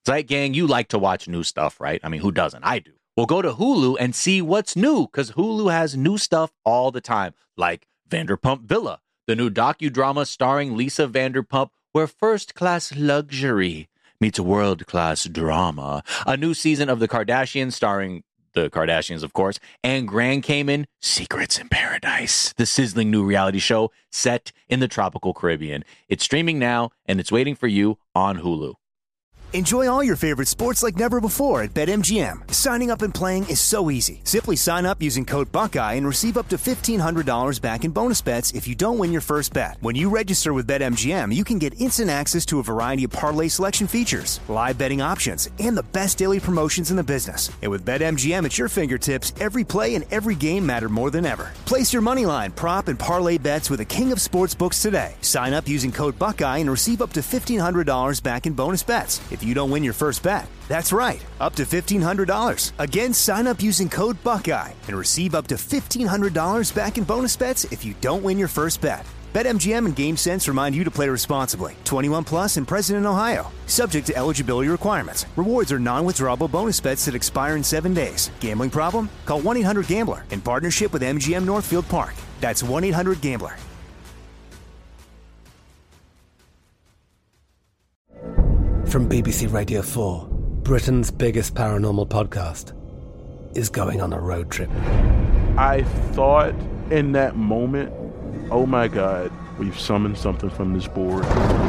Zeit Gang, you like to watch new stuff, right? I mean, who doesn't? I do. Well, go to Hulu and see what's new, because Hulu has new stuff all the time, like Vanderpump Villa, the new docudrama starring Lisa Vanderpump, where first-class luxury meets world-class drama. A new season of The Kardashians starring the Kardashians, of course, and Grand Cayman, Secrets in Paradise, the sizzling new reality show set in the tropical Caribbean. It's streaming now, and it's waiting for you on Hulu. Enjoy all your favorite sports like never before at BetMGM. Signing up and playing is so easy. Simply sign up using code Buckeye and receive up to $1,500 back in bonus bets if you don't win your first bet. When you register with BetMGM, you can get instant access to a variety of parlay selection features, live betting options, and the best daily promotions in the business. And with BetMGM at your fingertips, every play and every game matter more than ever. Place your moneyline, prop, and parlay bets with the king of sportsbooks today. Sign up using code Buckeye and receive up to $1,500 back in bonus bets if you don't win your first bet. That's right, up to $1,500. Again, sign up using code Buckeye and receive up to $1,500 back in bonus bets if you don't win your first bet. BetMGM and GameSense remind you to play responsibly. 21 plus and present in Ohio. Subject to eligibility requirements. Rewards are non-withdrawable bonus bets that expire in 7 days. Gambling problem? Call 1-800-GAMBLER in partnership with MGM Northfield Park. That's 1-800-GAMBLER. From BBC Radio 4, Britain's biggest paranormal podcast is going on a road trip. I thought in that moment, oh my God, we've summoned something from this board.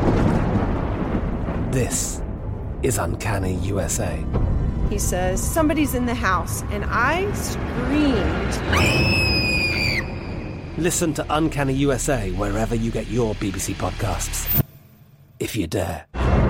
This is Uncanny USA. He says, somebody's in the house, and I screamed. Listen to Uncanny USA wherever you get your BBC podcasts, if you dare.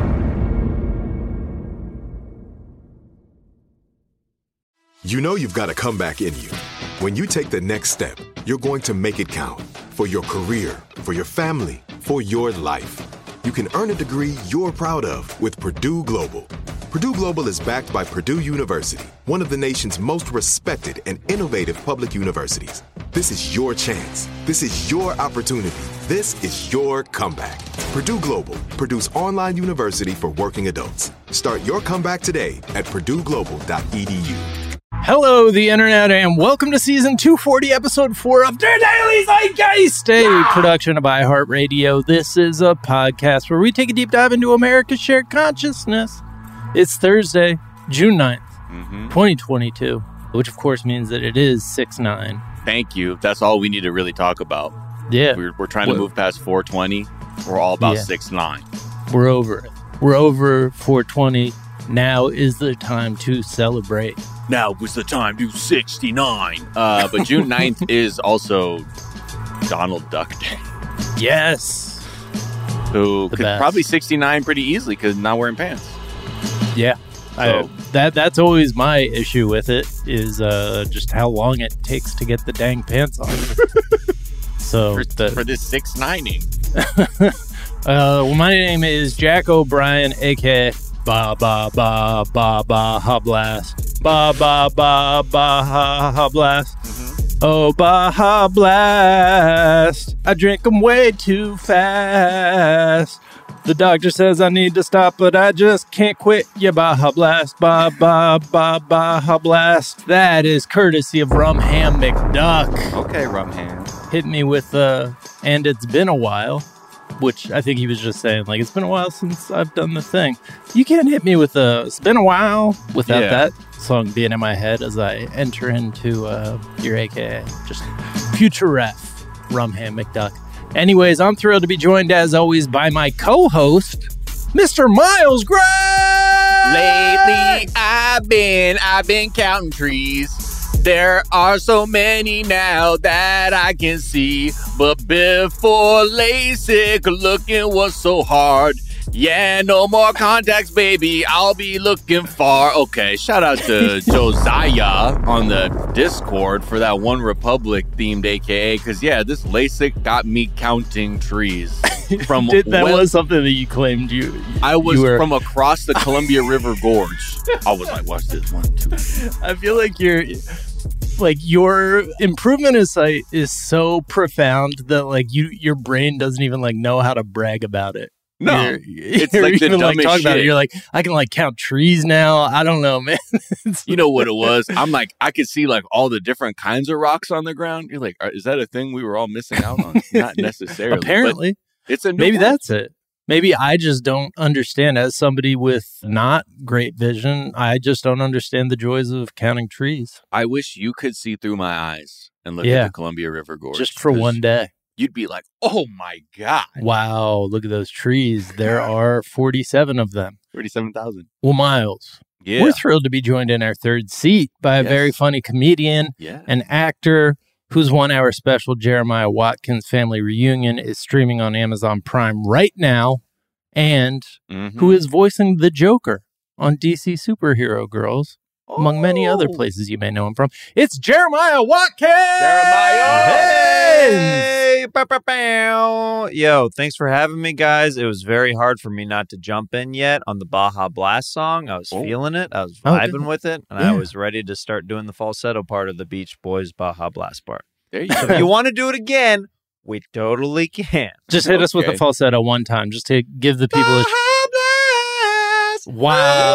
You know you've got a comeback in you. When you take the next step, you're going to make it count. For your career, for your family, for your life. You can earn a degree you're proud of with Purdue Global. Purdue Global is backed by Purdue University, one of the nation's most respected and innovative public universities. This is your chance. This is your opportunity. This is your comeback. Purdue Global, Purdue's online university for working adults. Start your comeback today at purdueglobal.edu. Hello, the internet, and welcome to season 240, episode 4 of The Daily Zeitgeist, a production of iHeartRadio. This is a podcast where we take a deep dive into America's shared consciousness. It's Thursday, June 9th, 2022, which of course means that it is 6/9. Thank you. That's all we need to really talk about. Yeah. We're trying to move past 420. We're all about 6/9. We're over it. We're over 420. Now is the time to celebrate. Now was the time to 69. But June 9th is also Donald Duck Day. Yes. Who could probably 69 pretty easily because not wearing pants. Yeah. So, that's always my issue with it is just how long it takes to get the dang pants on. So for this 6/9ing. Well, my name is Jack O'Brien, aka Ba Ba Ba Ba Baja Blast. Ba Ba Ba Baja Blast. Oh, Baja Blast. I drink them way too fast. The doctor says I need to stop, but I just can't quit. Yeah, Baja Blast. Ba Ba Ba Baja Blast. That is courtesy of Rum Ham McDuck. Okay, Rum Ham. Hit me with and it's been a while. Which I think he was just saying, like, it's been a while since I've done the thing. You can't hit me with it's been a while without that song being in my head as I enter into your AKA. Just future ref, Rum Ham McDuck. Anyways, I'm thrilled to be joined, as always, by my co-host, Mr. Miles Gray! Lately, I've been counting trees. There are so many now that I can see, but before LASIK, looking was so hard. Yeah, no more contacts, baby. I'll be looking far. Okay, shout out to Josiah on the Discord for that One Republic themed AKA, because yeah, this LASIK got me counting trees. From was something that you claimed I was from across the Columbia River Gorge. I was like, watch this 1, 2. I feel like your improvement in sight is so profound that like your brain doesn't even like know how to brag about it. No, it's you're like the even, dumbest talking about it. shit. You're like, I can like count trees now. I don't know, man. You know what it was? I'm like, I could see like all the different kinds of rocks on the ground. You're like, is that a thing we were all missing out on? Not necessarily. Apparently, but it's a new maybe one. that's it. Maybe I just don't understand. As somebody with not great vision, I just don't understand the joys of counting trees. I wish you could see through my eyes and look Yeah. at the Columbia River Gorge. Just for 'cause one day. You'd be like, oh my God. Wow, look at those trees. There are 47 of them. 37,000. Well, Miles, Yeah. we're thrilled to be joined in our third seat by a Yes. very funny comedian, Yeah. an actor whose 1 hour special, Jeremiah Watkins Family Reunion, is streaming on Amazon Prime right now, and Mhm. who is voicing the Joker on DC Superhero Girls, among many other Oh. places you may know him from. It's Jeremiah Watkins! Hey! Bow, bow, bow. Yo, thanks for having me, guys. It was very hard for me not to jump in yet on the Baja Blast song. I was feeling it. I was Oh, vibing good. with it. And Yeah. I was ready to start doing the falsetto part of the Beach Boys Baja Blast part. There you If go. you want to do it again, we totally can. Just hit us with the Okay. falsetto one time, just to give the people a... Wow.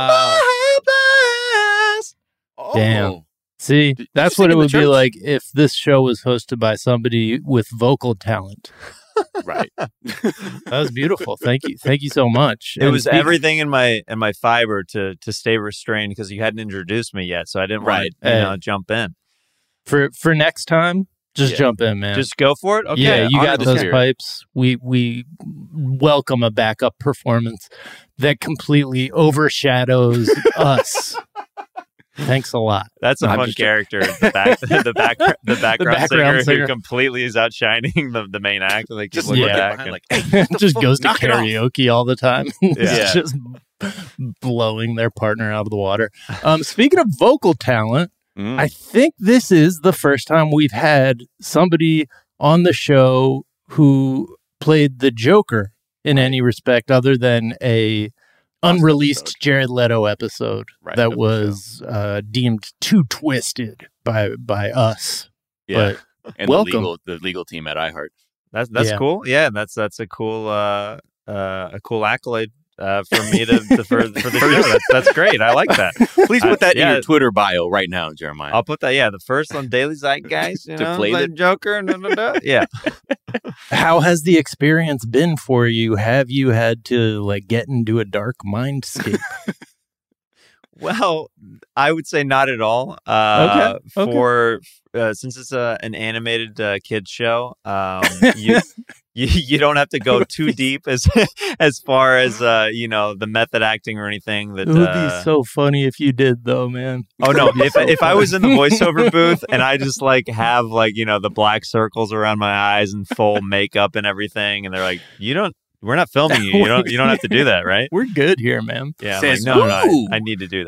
Oh. Damn. See, Did that's you what sing it in the would be church? like if this show was hosted by somebody with vocal talent. Right. That was beautiful. Thank you. Thank you so much. It And was speak- everything in my fiber to stay restrained because you hadn't introduced me yet, so I didn't Right. want to jump in. for next time. Just Yeah. jump in, man. Just go for it. Okay, yeah, you got honored to those hear it. pipes. We welcome a backup performance that completely overshadows us. Thanks a lot. That's a I'm fun just- character. The background singer singer. who completely is outshining the main act. Like Just looking looking back behind and- like, hey, Just goes to Knock it off. karaoke all the time. Yeah. It's just blowing their partner out of the water. Speaking of vocal talent, Mm. I think this is the first time we've had somebody on the show who played the Joker in any respect other than a unreleased episode. Jared Leto episode Right, that of the was deemed too twisted by us. yeah. And welcome. the legal team at iHeart. That's Yeah. cool. Yeah, that's a cool accolade for me to for the show. That's great. I like that. Please put that in yeah. your Twitter bio right now, Jeremiah. I'll put that. Yeah, the first on Daily Zeitgeist. You To know, play like the- Joker. Yeah. How has the experience been for you? Have you had to like get into a dark mindscape? Well, I would say not at all. Okay. For since it's an animated kids show, you don't have to go too deep as far as the method acting or anything. That It would be so funny if you did, though, man. Oh no! If I was in the voiceover booth and I just like have the black circles around my eyes and full makeup and everything, and they're like, we're not filming you. You don't have to do that, right? We're good here, man. Yeah. I'm Says, like, no, "Ooh." I need to do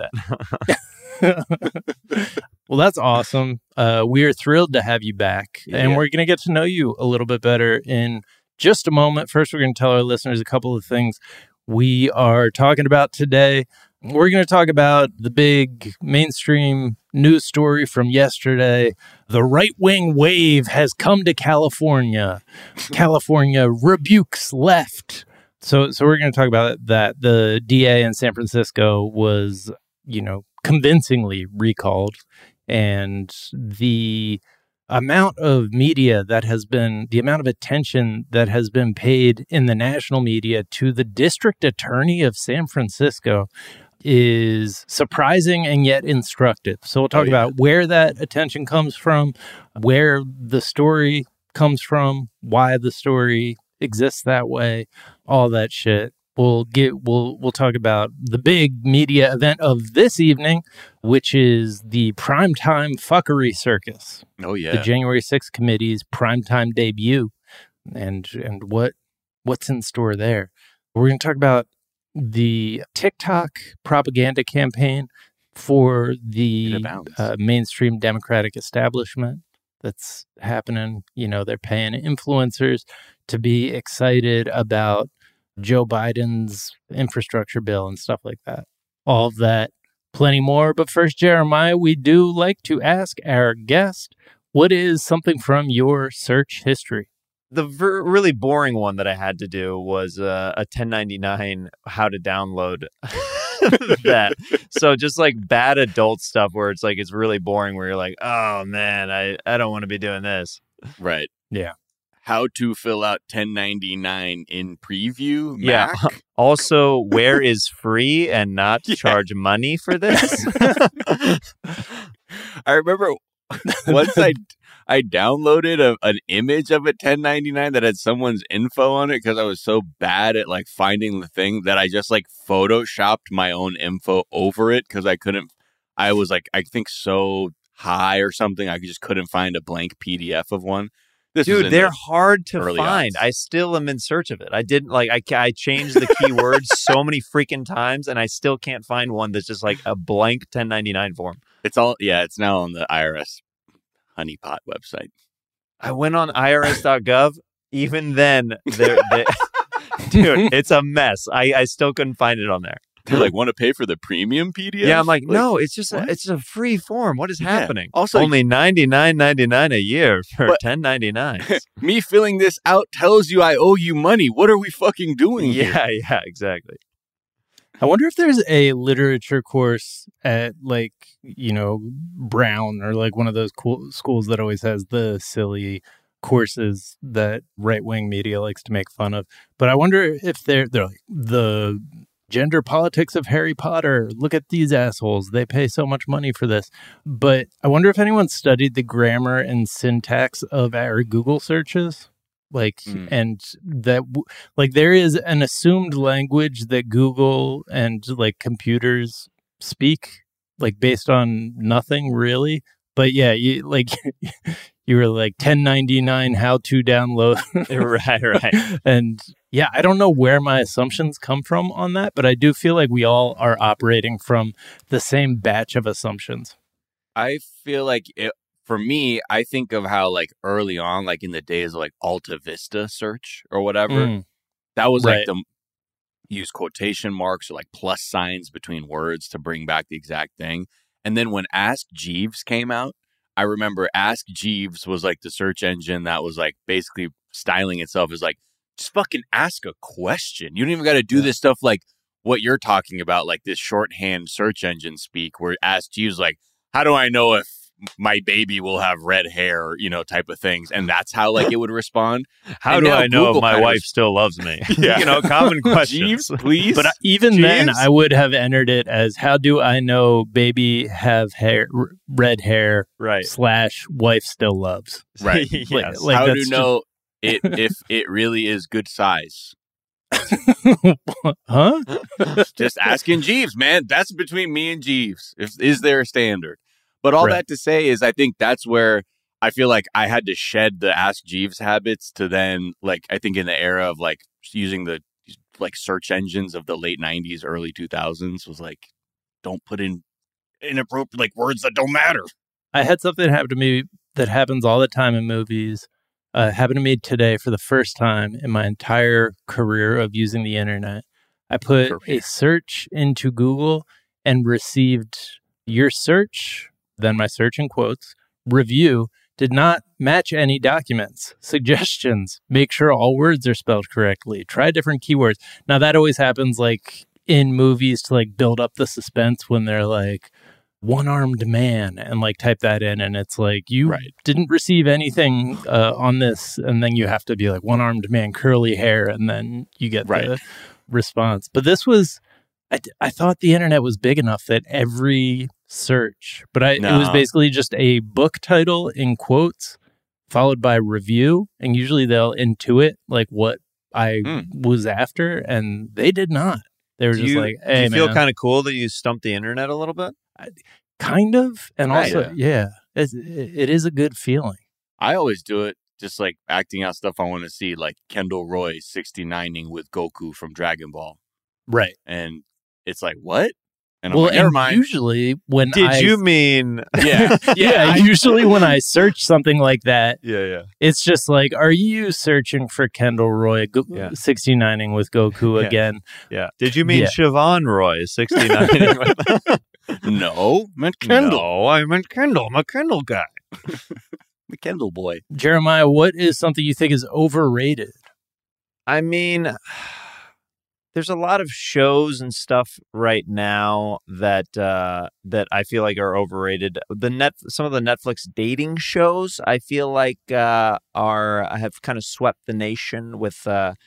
that. Well, that's awesome. We are thrilled to have you back, and Yeah. we're going to get to know you a little bit better in just a moment. First, we're going to tell our listeners a couple of things we are talking about today. We're going to talk about the big mainstream news story from yesterday. The right-wing wave has come to California. California rebukes left. So we're going to talk about that. The DA in San Francisco was, convincingly recalled, and the amount of media that has been, the amount of attention that has been paid in the national media to the district attorney of San Francisco is surprising and yet instructive. So we'll talk about where that attention comes from, where the story comes from, why the story exists that way, all that shit. We'll talk about the big media event of this evening, which is the Primetime Fuckery Circus. Oh, yeah. The January 6th committee's primetime debut, and what's in store there. We're going to talk about the TikTok propaganda campaign for the It abounds. mainstream Democratic establishment that's happening. They're paying influencers to be excited about Joe Biden's infrastructure bill and stuff like that. All of that, plenty more. But first, Jeremiah, we do like to ask our guest, what is something from your search history? The really boring one that I had to do was a 1099 how to download that. So just like bad adult stuff where it's like it's really boring where you're like, oh man, I don't want to be doing this. Right. Yeah. How to fill out 1099 in Preview. Yeah. Mac? Also, where is free and not charge money for this? I remember once I downloaded an image of a 1099 that had someone's info on it because I was so bad at like finding the thing that I just like photoshopped my own info over it because I was like, I think so high or something. I just couldn't find a blank PDF of one. Dude, they're hard to find. Odds. I still am in search of it. I didn't like, I changed the keywords so many freaking times and I still can't find one that's just like a blank 1099 form. It's now on the IRS honeypot website. I went on irs.gov. Even then, dude, it's a mess. I still couldn't find it on there. They're like, want to pay for the premium PDF? Yeah, I'm like no, it's just it's a free form. What is happening? Also, only $99.99 a year for 1099. Me filling this out tells you I owe you money. What are we fucking doing here? Yeah, exactly. I wonder if there's a literature course at like, Brown or like one of those cool schools that always has the silly courses that right-wing media likes to make fun of. But I wonder if they're like the gender politics of Harry Potter. Look at these assholes. They pay so much money for this. But I wonder if anyone studied the grammar and syntax of our Google searches. And that, there is an assumed language that Google and like computers speak, like based on nothing really. But yeah, you were like 1099 how to download. Right. And yeah, I don't know where my assumptions come from on that, but I do feel like we all are operating from the same batch of assumptions. I feel like for me, I think of how like early on, like in the days of like Alta Vista search or whatever, that was like use quotation marks or like plus signs between words to bring back the exact thing. And then when Ask Jeeves came out, I remember Ask Jeeves was like the search engine that was like basically styling itself as like, just fucking ask a question. You don't even got to do this stuff like what you're talking about, like this shorthand search engine speak where Ask Jeeves like, how do I know if my baby will have red hair, type of things. And that's how like it would respond. How do I know if my wife still loves me? Yeah. Common question. Jeeves, please. But even then I would have entered it as how do I know baby have hair, red hair, right. / wife still loves. Right. Yes. How do you know if it really is good size? Huh? Just asking Jeeves, man. That's between me and Jeeves. Is there a standard? But all that to say is I think that's where I feel like I had to shed the Ask Jeeves habits to then, like, I think in the era of like using the like search engines of the late 90s, early 2000s was like, don't put in inappropriate like words that don't matter. I had something happen to me that happens all the time in movies. Happened to me today for the first time in my entire career of using the internet. I put a search into Google and received your search, then my search in quotes, review did not match any documents. Suggestions, make sure all words are spelled correctly. Try different keywords. Now that always happens like in movies to like build up the suspense when they're like one-armed man and like type that in and it's like you didn't receive anything on this and then you have to be like one-armed man, curly hair, and then you get the response. But this was, I thought the internet was big enough that every search, but it was basically just a book title in quotes followed by review, and usually they'll intuit like what I was after, and they did not. They were just like, hey, do you feel kind of cool that you stumped the internet a little bit? Kind of. And also, it is a good feeling. I always do it just like acting out stuff I want to see, like Kendall Roy 69ing with Goku from Dragon Ball. Right. And it's like, what? And I'm like, never mind. Usually when you mean... Usually when I search something like that, it's just like, are you searching for Kendall Roy 69ing with Goku again? Yeah. Did you mean Siobhan Roy 69ing with No, I meant Kendall. No, I meant Kendall. I'm a Kendall guy. The Kendall boy. Jeremiah, what is something you think is overrated? I mean, there's a lot of shows and stuff right now that that I feel like are overrated. Some of the Netflix dating shows I feel like have kind of swept the nation with.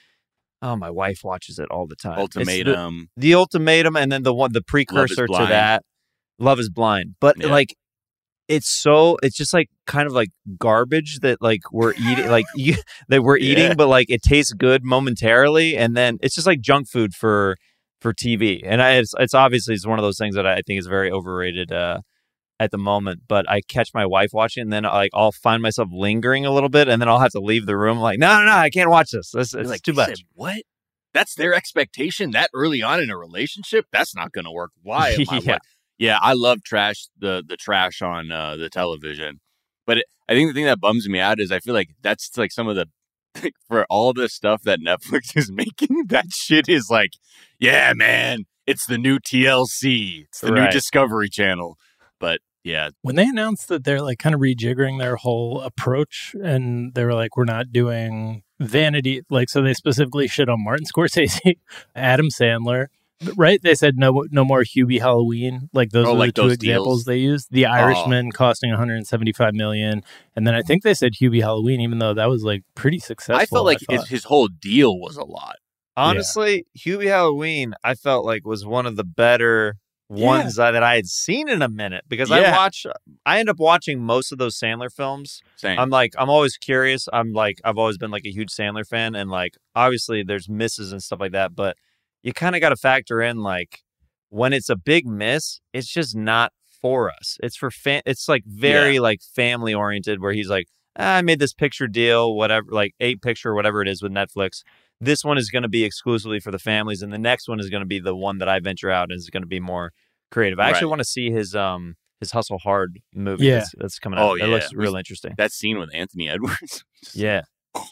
My wife watches it all the time. Ultimatum. The Ultimatum, and then the precursor to that, Love is Blind. But like, it's just like kind of like garbage that like we're eating, eating, but like it tastes good momentarily, and then it's just like junk food for TV. And it's obviously one of those things that I think is very overrated at the moment. But I catch my wife watching, and then I'll find myself lingering a little bit, and then I'll have to leave the room. Like, no, I can't watch this. It's like too much. What? That's their expectation that early on in a relationship? That's not going to work. Why am I? Yeah, I love trash, the trash on the television. But I think the thing that bums me out is I feel like that's like some of the, for all the stuff that Netflix is making, that shit is like, yeah, man, it's the new TLC. It's the new Discovery Channel. But yeah. When they announced that they're like kind of rejiggering their whole approach, and they were like, we're not doing vanity, like, so they specifically shit on Martin Scorsese, Adam Sandler. Right? They said no more Hubie Halloween. Like those are the two examples they used. The Irishman costing $175 million. And then I think they said Hubie Halloween, even though that was like pretty successful. I felt like his whole deal was a lot. Honestly, Hubie Halloween, I felt like was one of the better ones that I had seen in a minute, because I end up watching most of those Sandler films. Same. I'm always curious. I've always been like a huge Sandler fan, and like obviously there's misses and stuff like that, but you kind of got to factor in, like, when it's a big miss, it's just not for us. It's for it's like very like family oriented, where he's like, I made this picture deal, whatever, like 8-picture, whatever it is with Netflix. This one is going to be exclusively for the families, and the next one is going to be the one that I venture out and is going to be more creative. I actually want to see his Hustle Hard movie that's coming out. It looks real interesting. That scene with Anthony Edwards. Yeah.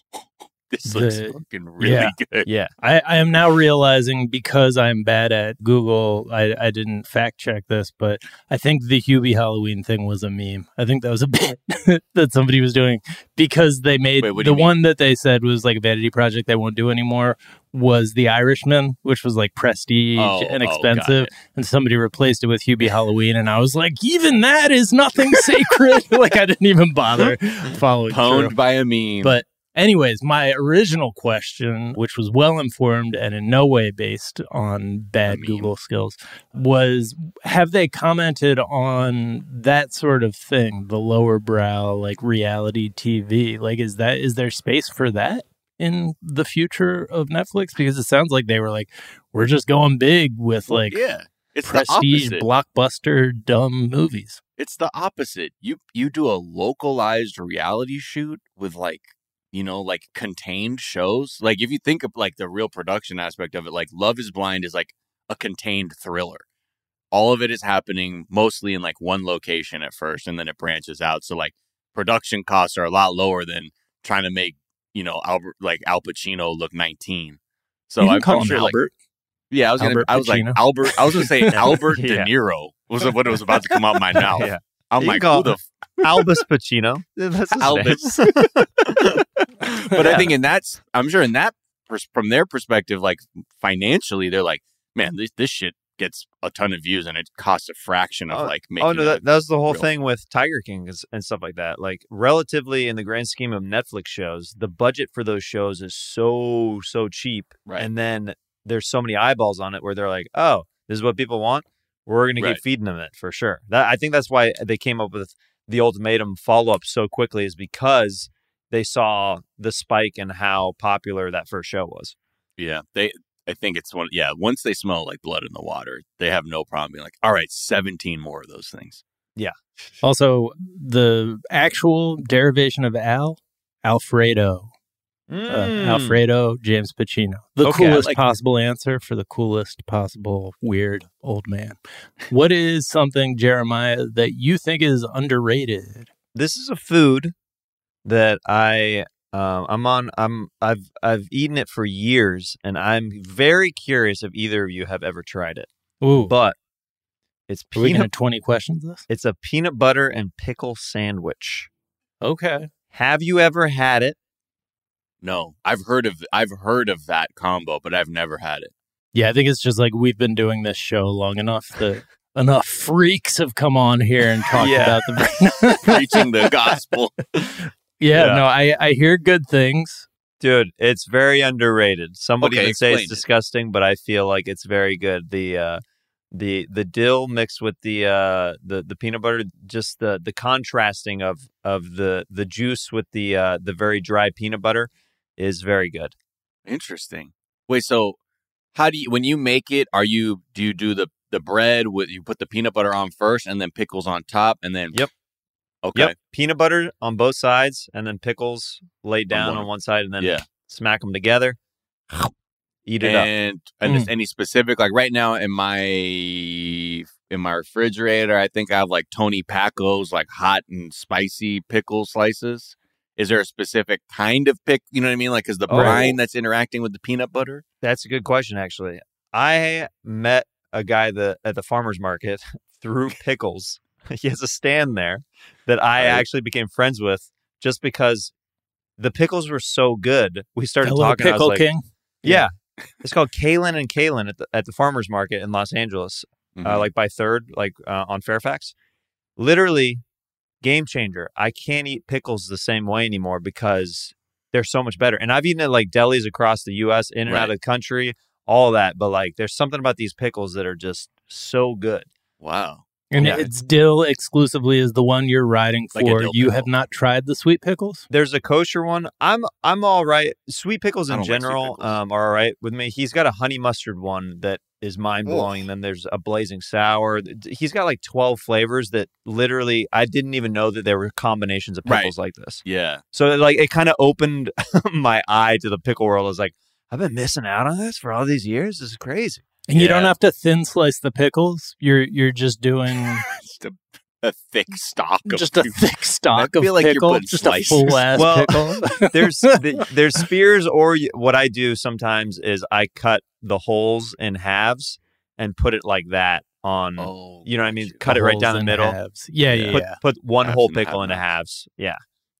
This looks fucking really good. Yeah. I am now realizing, because I'm bad at Google, I didn't fact check this, but I think the Hubie Halloween thing was a meme. I think that was a bit that somebody was doing, because they made the one that they said was like a vanity project they won't do anymore was The Irishman, which was like prestige and expensive, and somebody replaced it with Hubie Halloween, and I was like, even that is nothing sacred. Like, I didn't even bother following Pwned by a meme. But anyways, my original question, which was well-informed and in no way based on bad Google skills, was, have they commented on that sort of thing, the lower brow, like reality TV? Like, is there space for that in the future of Netflix? Because it sounds like they were like, we're just going big with like it's prestige, blockbuster, dumb movies. It's the opposite. You do a localized reality shoot with like, you know, like contained shows. Like, if you think of like the real production aspect of it, like Love is Blind is like a contained thriller. All of it is happening mostly in like one location at first, and then it branches out. So like production costs are a lot lower than trying to make, you know, Al Pacino look 19. So I'm sure Albert. I was gonna say Albert De Niro was what it was about to come out of my mouth. Yeah. I'm like, who the Albus Pacino. That's his Albus. But I think I'm sure in that, from their perspective, like financially, they're like, man, this shit gets a ton of views and it costs a fraction of like making. That was the whole thing with Tiger King and stuff like that. Like, relatively in the grand scheme of Netflix shows, the budget for those shows is so cheap, right? And then there's so many eyeballs on it where they're like, oh, this is what people want. We're going to keep feeding them it for sure. I think that's why they came up with the Ultimatum follow-up so quickly, is because they saw the spike in how popular that first show was. Yeah, I think it's one. Yeah, once they smell like blood in the water, they have no problem being like, all right, 17 more of those things. Yeah. Also, the actual derivation of Alfredo. Alfredo James Pacino. The coolest possible answer for the coolest possible weird old man. What is something, Jeremiah, that you think is underrated? This is a food that I've eaten it for years, and I'm very curious if either of you have ever tried it. Ooh. But it's Are we going to 20 questions this? It's a peanut butter and pickle sandwich. Okay. Have you ever had it? No, I've heard of that combo, but I've never had it. Yeah, I think it's just like we've been doing this show long enough that enough freaks have come on here and talked about the preaching the gospel. No, I hear good things. Dude, it's very underrated. Somebody would say it's explain it. disgusting, but I feel like it's very good. The dill mixed with the peanut butter, just the contrasting of the juice with the very dry peanut butter is very good. Interesting. Wait, so how do you, when you make it, do you do the bread with, you put the peanut butter on first and then pickles on top and then Yep. Okay. Yep. Peanut butter on both sides and then pickles laid down on one side and then smack them together. Eat it up. And just any specific, like right now in my refrigerator, I think I have like Tony Paco's like hot and spicy pickle slices. Is there a specific kind of you know what I mean? Like, is the brine that's interacting with the peanut butter? That's a good question, actually. I met a guy at the farmer's market through pickles. He has a stand there that I actually became friends with just because the pickles were so good. We started talking. Pickle I was like, King? Yeah. It's called Kalen and Kalen at the farmer's market in Los Angeles, like by 3rd, like on Fairfax. Literally, game changer. I can't eat pickles the same way anymore because they're so much better. And I've eaten at like delis across the U.S., in and out of the country, all that. But like, there's something about these pickles that are just so good. Wow. And it's dill exclusively is the one you're riding for. Like you have not tried the sweet pickles? There's a kosher one. I'm all right. Sweet pickles in general are all right with me. He's got a honey mustard one that is mind-blowing. Then there's a blazing sour. He's got like 12 flavors that literally I didn't even know that there were combinations of pickles like this. Yeah. So like it kind of opened my eye to the pickle world. I was like, I've been missing out on this for all these years. This is crazy. And you don't have to thin slice the pickles. You're just doing just a thick stock of just a thick stock of like pickle, just slices. a full ass pickle. there's spears, or what I do sometimes is I cut the holes in halves and put it like that on. You know what I mean? Cut it right down the middle. Halves. Yeah. Put one Halves whole and pickle half into halves. halves. Yeah.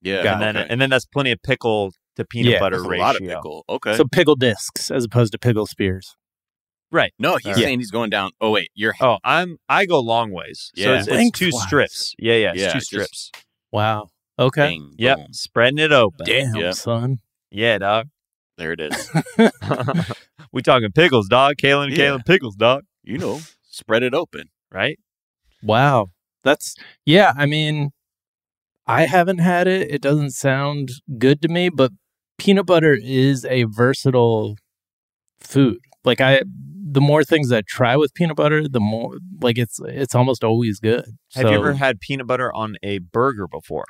And then that's plenty of pickle to peanut butter that's ratio. A lot of pickle. Okay. So pickle discs as opposed to pickle spears. Right. No, he's saying he's going down. Oh wait, I go long ways. Yeah. So it's 2 strips. Yeah. It's 2 strips. Wow. Okay. Bing, Yep. boom. Spreading it open. Damn, son. Yeah, dog. There it is. We talking pickles, dog. Kalen pickles, dog. You know, spread it open. Right? Wow. I mean, I haven't had it. It doesn't sound good to me, but peanut butter is a versatile food. Like the more things I try with peanut butter, the more like it's almost always good. Have you ever had peanut butter on a burger before?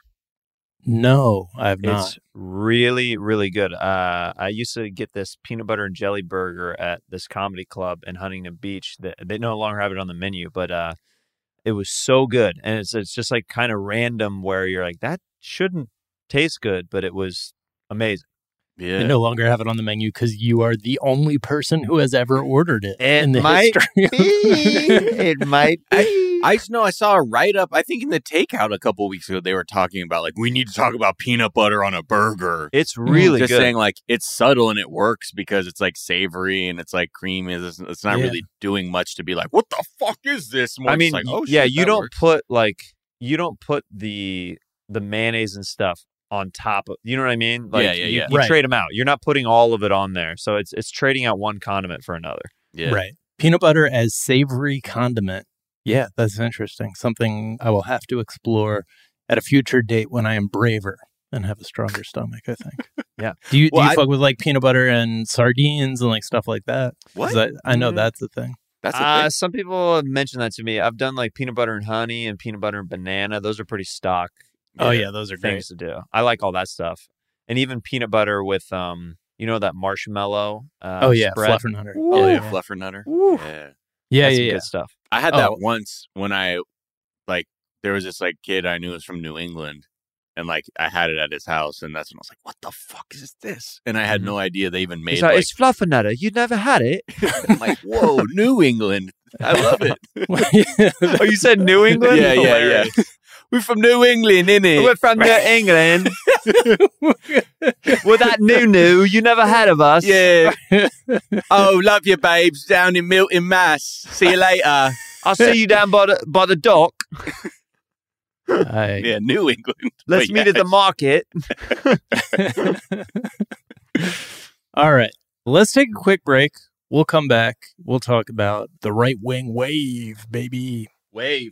No, I have not. It's really, really good. I used to get this peanut butter and jelly burger at this comedy club in Huntington Beach. They no longer have it on the menu, but it was so good. And it's just like kind of random where you're like, that shouldn't taste good, but it was amazing. Yeah. They no longer have it on the menu because you are the only person who has ever ordered it in the might history. It might be. I know I saw a write-up, I think in the Takeout a couple of weeks ago, they were talking about, like, we need to talk about peanut butter on a burger. It's really just good. saying, like, it's subtle and it works because it's, like, savory and it's, like, creamy. It's not really doing much to be like, what the fuck is this? More I mean, like, oh, yeah, shit, you that don't works. put the mayonnaise and stuff on top of, you know what I mean? Like, you Right. trade them out. You're not putting all of it on there. So it's trading out one condiment for another. Yeah. Right. Peanut butter as savory condiment. Yeah, that's interesting. Something I will have to explore at a future date when I am braver and have a stronger stomach, I think. Yeah. Do you fuck with like peanut butter and sardines and like stuff like that? What? I know that's the thing. That's the thing. Some people have mentioned that to me. I've done like peanut butter and honey and peanut butter and banana. Those are pretty stock. Oh yeah, those are things to do. I like all that stuff. And even peanut butter with that marshmallow spread. Fluffernutter. Oh yeah, Fluffernutter. Yeah. Yeah, good stuff. I had that once when there was this like kid I knew was from New England, and like I had it at his house, and that's when I was like, "What the fuck is this?" And I had no idea they even made. He's like, it's Fluffernutter. You'd never had it. I'm like, whoa, New England. I love it. Oh, you said New England? Yeah. We're from New England, innit? We're from New England. Well, that new you never had of us. Yeah. Oh, love you, babes. Down in Milton, Mass. See you later. I'll see you down by the dock. Yeah, New England. Let's meet at the market. All right. Let's take a quick break. We'll come back. We'll talk about the right wing wave, baby. Wave.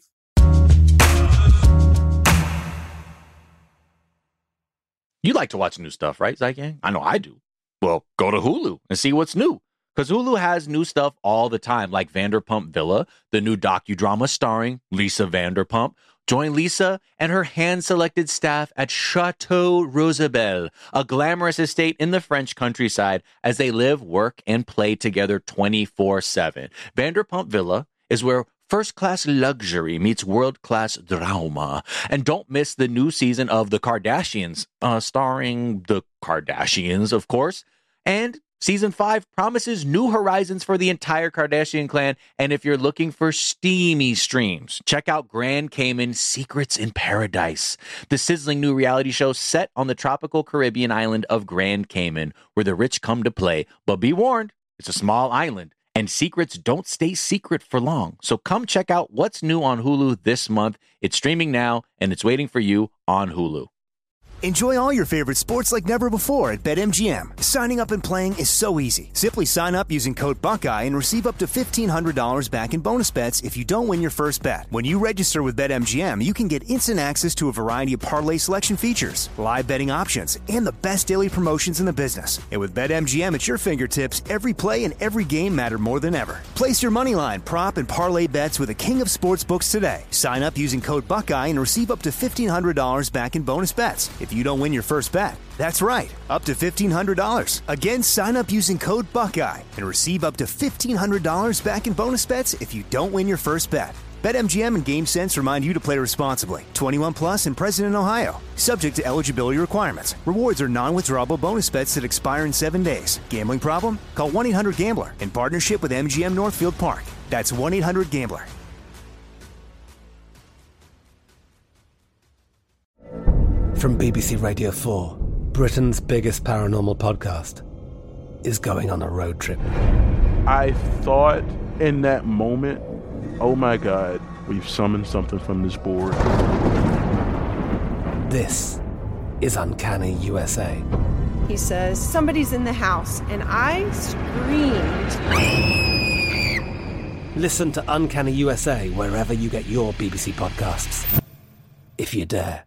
You like to watch new stuff, right, Zygang? I know I do. Well, go to Hulu and see what's new. Because Hulu has new stuff all the time, like Vanderpump Villa, the new docudrama starring Lisa Vanderpump. Join Lisa and her hand-selected staff at Chateau Rosabelle, a glamorous estate in the French countryside, as they live, work, and play together 24/7. Vanderpump Villa is where first-class luxury meets world-class drama. And don't miss the new season of The Kardashians, starring the Kardashians, of course. And Season 5 promises new horizons for the entire Kardashian clan. And if you're looking for steamy streams, check out Grand Cayman Secrets in Paradise, the sizzling new reality show set on the tropical Caribbean island of Grand Cayman, where the rich come to play. But be warned, it's a small island, and secrets don't stay secret for long. So come check out what's new on Hulu this month. It's streaming now, and it's waiting for you on Hulu. Enjoy all your favorite sports like never before at BetMGM. Signing up and playing is so easy. Simply sign up using code Buckeye and receive up to $1,500 back in bonus bets if you don't win your first bet. When you register with BetMGM, you can get instant access to a variety of parlay selection features, live betting options, and the best daily promotions in the business. And with BetMGM at your fingertips, every play and every game matter more than ever. Place your moneyline, prop, and parlay bets with the king of sportsbooks today. Sign up using code Buckeye and receive up to $1,500 back in bonus bets if you don't win your first bet. That's right, up to $1,500. Again, sign up using code Buckeye and receive up to $1,500 back in bonus bets if you don't win your first bet. BetMGM and GameSense remind you to play responsibly. 21 plus and present in Ohio. Subject to eligibility requirements. Rewards are non-withdrawable bonus bets that expire in 7 days. Gambling problem? Call 1-800-GAMBLER in partnership with MGM Northfield Park. That's 1-800-GAMBLER. From BBC Radio 4, Britain's biggest paranormal podcast is going on a road trip. I thought in that moment, oh my God, we've summoned something from this board. This is Uncanny USA. He says, somebody's in the house, and I screamed. Listen to Uncanny USA wherever you get your BBC podcasts, if you dare.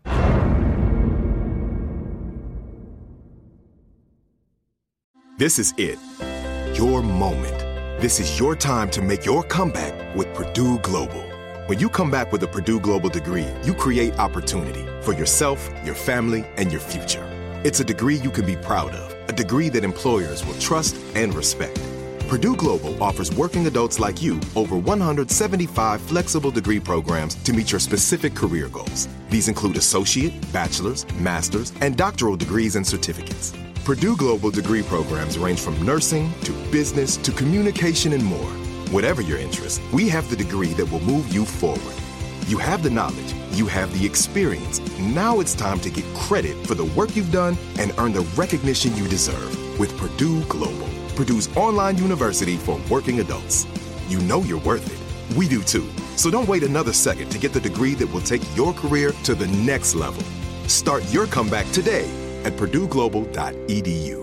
This is it. Your moment. This is your time to make your comeback with Purdue Global. When you come back with a Purdue Global degree, you create opportunity for yourself, your family, and your future. It's a degree you can be proud of, a degree that employers will trust and respect. Purdue Global offers working adults like you over 175 flexible degree programs to meet your specific career goals. These include associate, bachelor's, master's, and doctoral degrees and certificates. Purdue Global degree programs range from nursing to business to communication and more. Whatever your interest, we have the degree that will move you forward. You have the knowledge, you have the experience. Now it's time to get credit for the work you've done and earn the recognition you deserve with Purdue Global, Purdue's online university for working adults. You know you're worth it. We do too. So don't wait another second to get the degree that will take your career to the next level. Start your comeback today at purdueglobal.edu.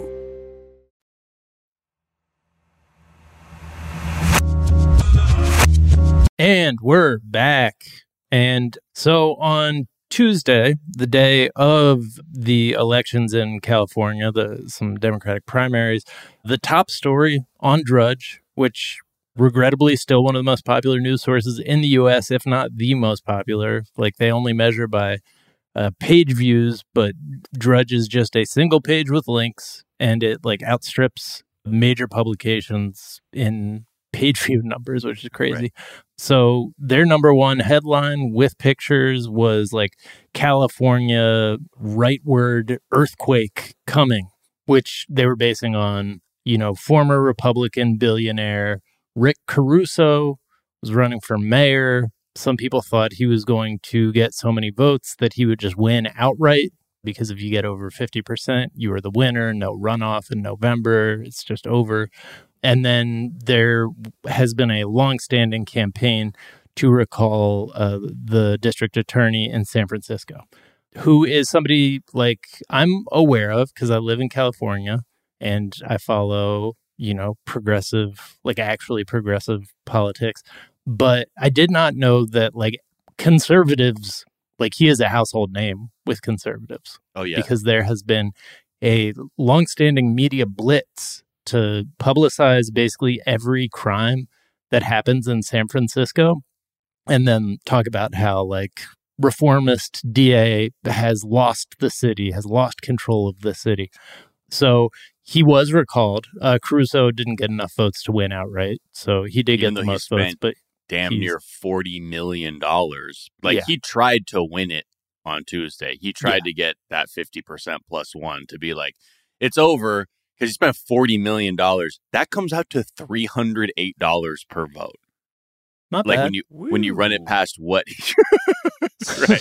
And we're back. And so on Tuesday, the day of the elections in California, some Democratic primaries, the top story on Drudge, which regrettably still one of the most popular news sources in the U.S., if not the most popular. Like, they only measure by page views, but Drudge is just a single page with links, and it outstrips major publications in page view numbers, which is crazy. Right. So their number one headline with pictures was California rightward earthquake coming, which they were basing on, former Republican billionaire Rick Caruso was running for mayor Some people thought he was going to get so many votes that he would just win outright, because if you get over 50%, you are the winner, no runoff in November, it's just over. And then there has been a longstanding campaign to recall the district attorney in San Francisco, who is somebody like I'm aware of because I live in California and I follow, progressive, like actually progressive politics. But I did not know that like conservatives, like he is a household name with conservatives. Oh, yeah. Because there has been a longstanding media blitz to publicize basically every crime that happens in San Francisco, and then talk about how like reformist DA has lost the city, has lost control of the city. So he was recalled. Caruso didn't get enough votes to win outright, so he did get the most votes. But damn near $40 million. Like he tried to win it on Tuesday. He tried to get that 50% plus one to be like, it's over because he spent $40 million. That comes out to $308 per vote. Not like bad. when you run it past what right.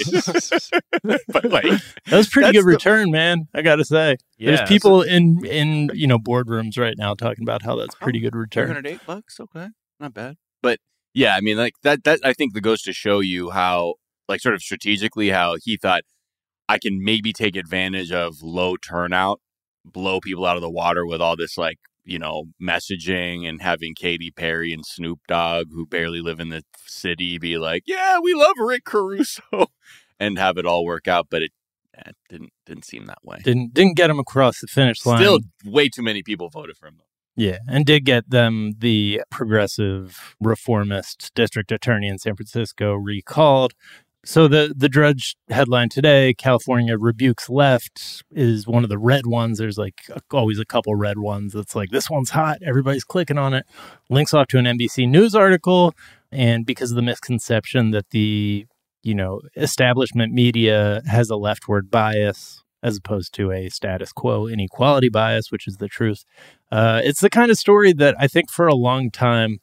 But like that was pretty good return, man. I gotta say. Yeah, there's people in boardrooms right now talking about how that's pretty good return. $308, okay. Not bad. But yeah, I mean like that I think that goes to show you how like sort of strategically how he thought I can maybe take advantage of low turnout, blow people out of the water with all this like messaging and having Katy Perry and Snoop Dogg, who barely live in the city, be like, yeah, we love Rick Caruso, and have it all work out. But it didn't seem that way. Didn't get him across the finish line. Still, way too many people voted for him. Yeah, and did get them the progressive reformist district attorney in San Francisco recalled. So the Drudge headline today, California rebukes left, is one of the red ones. There's like always a couple red ones that's like, this one's hot. Everybody's clicking on it. Links off to an NBC News article. And because of the misconception that the, establishment media has a leftward bias as opposed to a status quo inequality bias, which is the truth. It's the kind of story that I think for a long time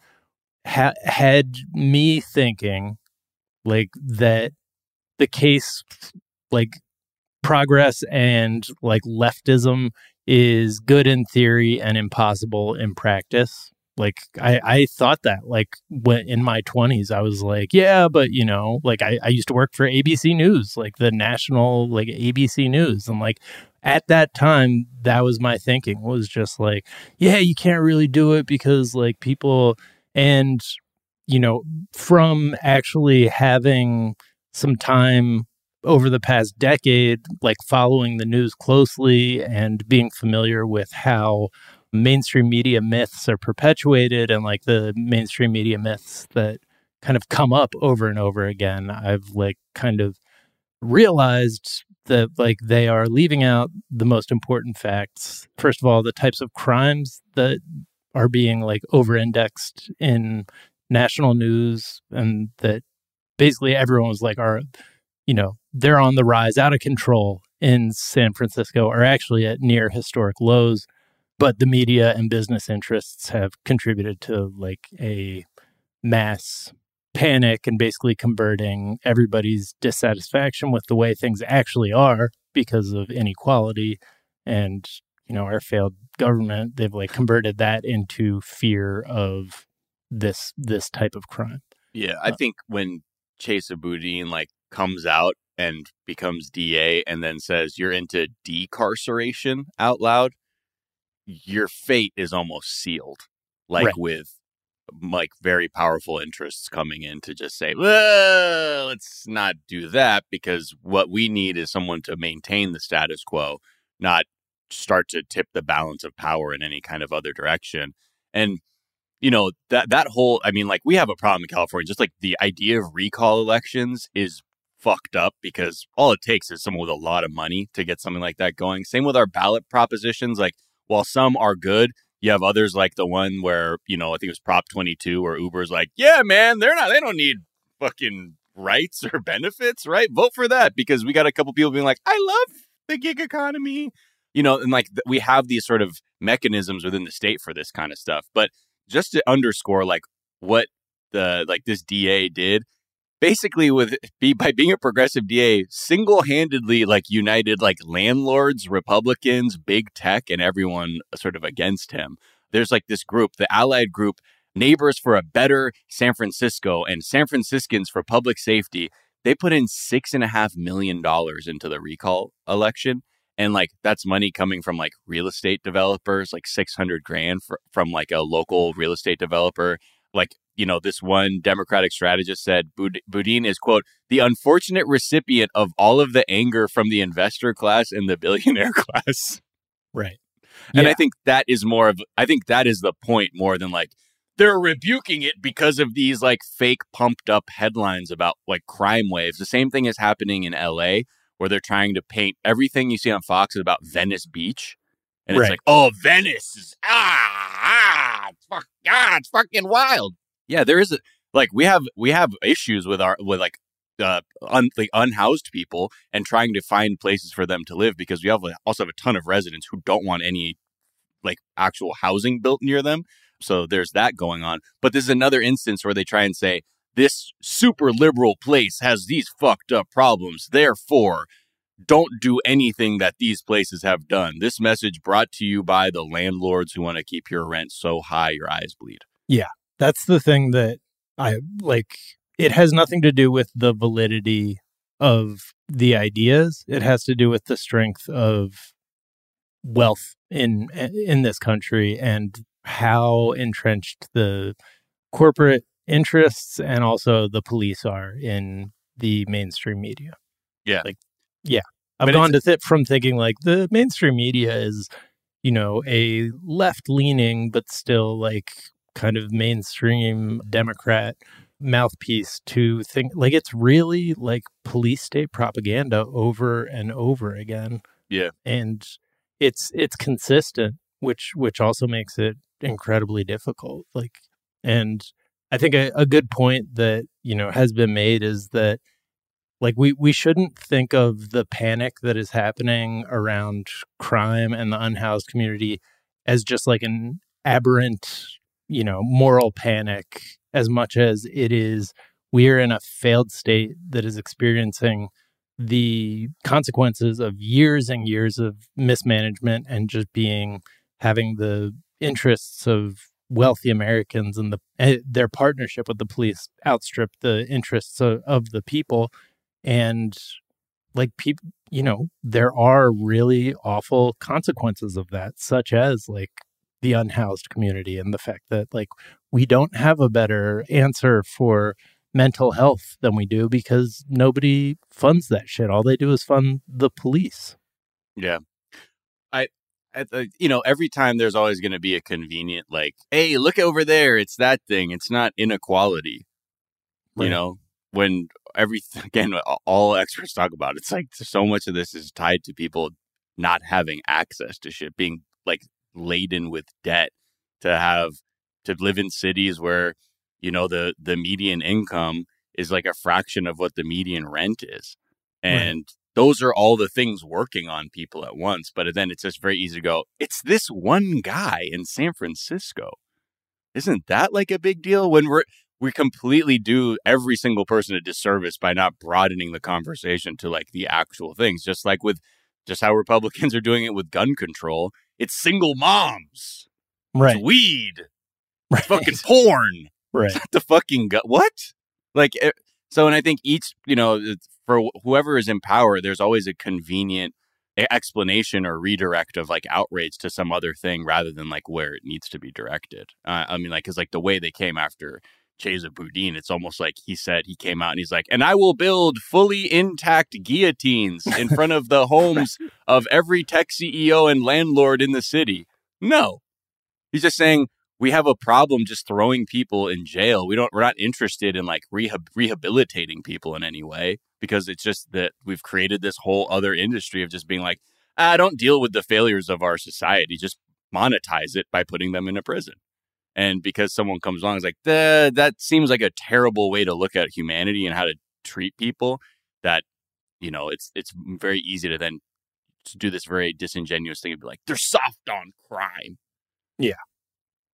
had me thinking like that the case, like progress and like leftism is good in theory and impossible in practice. Like I thought that like when in my 20s, I was like, yeah, but like I used to work for ABC News, like the national, like ABC News. And like at that time, that was my thinking, was just like, yeah, you can't really do it because like people, and from actually having some time over the past decade, like following the news closely and being familiar with how mainstream media myths are perpetuated and like the mainstream media myths that kind of come up over and over again, I've like kind of realized that like they are leaving out the most important facts. First of all, the types of crimes that are being like over-indexed in national news, and that basically everyone was like, they're on the rise, out of control in San Francisco, are actually at near historic lows. But the media and business interests have contributed to like a mass panic and basically converting everybody's dissatisfaction with the way things actually are because of inequality and, our failed government. They've like converted that into fear of this type of crime. Yeah, I think when Chesa Boudin like comes out and becomes DA and then says you're into decarceration out loud, your fate is almost sealed. Like right. With like very powerful interests coming in to just say, well, let's not do that, because what we need is someone to maintain the status quo, not start to tip the balance of power in any kind of other direction. And that whole, I mean, like we have a problem in California, just like the idea of recall elections is fucked up, because all it takes is someone with a lot of money to get something like that going. Same with our ballot propositions. Like, while some are good, you have others like the one where, I think it was Prop 22, where Uber's like, yeah, man, they don't need fucking rights or benefits, right? Vote for that, because we got a couple people being like, I love the gig economy, and like we have these sort of mechanisms within the state for this kind of stuff. But just to underscore like what this DA did, basically by being a progressive DA, single-handedly like united like landlords, Republicans, big tech, and everyone sort of against him. There's like this group, the allied group, Neighbors for a Better San Francisco and San Franciscans for Public Safety. They put in $6.5 million into the recall election. And like that's money coming from like real estate developers, like $600,000 from like a local real estate developer. Like, you know, this one Democratic strategist said Boudin is, quote, the unfortunate recipient of all of the anger from the investor class and the billionaire class. Right. And I think that is the point more than like they're rebuking it because of these like fake pumped up headlines about like crime waves. The same thing is happening in LA, where they're trying to paint everything you see on Fox is about Venice Beach. And it's like, oh, Venice is, it's fucking wild. Yeah, there is we have issues with unhoused people and trying to find places for them to live, because we also have a ton of residents who don't want any like actual housing built near them. So there's that going on. But this is another instance where they try and say, this super liberal place has these fucked up problems. Therefore, don't do anything that these places have done. This message brought to you by the landlords who want to keep your rent so high your eyes bleed. Yeah, that's the thing that I like. It has nothing to do with the validity of the ideas. It has to do with the strength of wealth in this country and how entrenched the corporate interests and also the police are in the mainstream media. Yeah. I've gone from thinking like the mainstream media is, you know, a left-leaning but still like kind of mainstream Democrat mouthpiece to think like it's really like police state propaganda over and over again. Yeah. And it's consistent, which also makes it incredibly difficult. Like, and I think a good point that, you know, has been made is that like we shouldn't think of the panic that is happening around crime and the unhoused community as just like an aberrant, you know, moral panic, as much as it is we are in a failed state that is experiencing the consequences of years and years of mismanagement and just having the interests of wealthy Americans and their partnership with the police outstrip the interests of the people. And like people, you know, there are really awful consequences of that, such as like the unhoused community and the fact that like we don't have a better answer for mental health than we do because nobody funds that shit. All they do is fund the police. Yeah. You know, every time there's always going to be a convenient, like, hey, look over there. It's that thing. It's not inequality. Right. You know, when again, all experts talk about, it's like so much of this is tied to people not having access to shit, being like laden with debt, to live in cities where, you know, the median income is like a fraction of what the median rent is. And those are all the things working on people at once. But then it's just very easy to go, it's this one guy in San Francisco. Isn't that like a big deal? When we completely do every single person a disservice by not broadening the conversation to like the actual things, just like with just how Republicans are doing it with gun control. It's single moms. Right. It's weed. Right. Fucking porn. Right. The fucking what? Like, so, and I think each, you know, for whoever is in power, there's always a convenient explanation or redirect of like outrage to some other thing rather than like where it needs to be directed. I mean, like, cause like the way they came after Chesa Boudin, it's almost like he came out and he's like, and I will build fully intact guillotines in front of the homes of every tech CEO and landlord in the city. No, he's just saying, we have a problem just throwing people in jail. We're not interested in like rehabilitating people in any way, because it's just that we've created this whole other industry of just being like, don't deal with the failures of our society. Just monetize it by putting them in a prison. And because someone comes along, it's like, that seems like a terrible way to look at humanity and how to treat people, that, you know, it's very easy to then do this very disingenuous thing and be like, they're soft on crime. Yeah.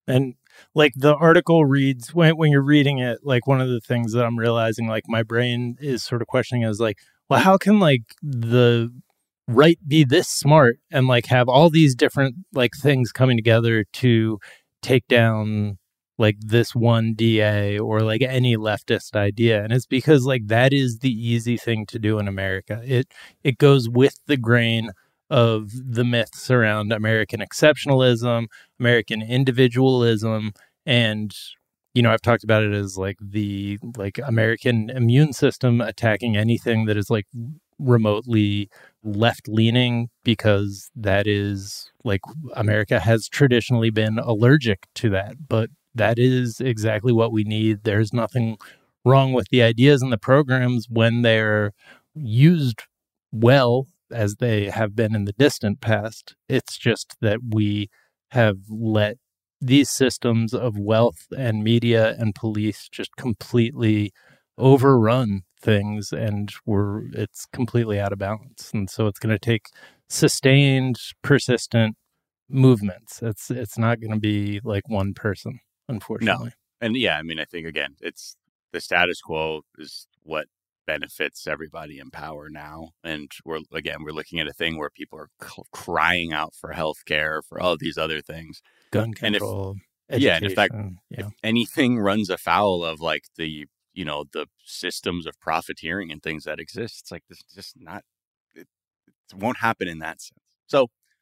And like the article reads, when you're reading it, like one of the things that I'm realizing, like my brain is sort of questioning is like, well, how can like the right be this smart and like have all these different like things coming together to take down like this one DA or like any leftist idea? And it's because like that is the easy thing to do in America. It goes with the grain of the myths around American exceptionalism, American individualism, and I've talked about it as like the like American immune system attacking anything that is like remotely left-leaning, because that is like America has traditionally been allergic to that. But that is exactly what we need. There's nothing wrong with the ideas and the programs when they're used well, as they have been in the distant past. It's just that we have let these systems of wealth and media and police just completely overrun things, and it's completely out of balance. And so it's going to take sustained, persistent movements. It's not going to be like one person, unfortunately. No. And yeah, I mean, I think again, it's the status quo is what benefits everybody in power now. And we're looking at a thing where people are crying out for healthcare, for all of these other things, gun control, and if anything runs afoul of like the systems of profiteering and things that exist, it's like this is just not, it won't happen in that sense. So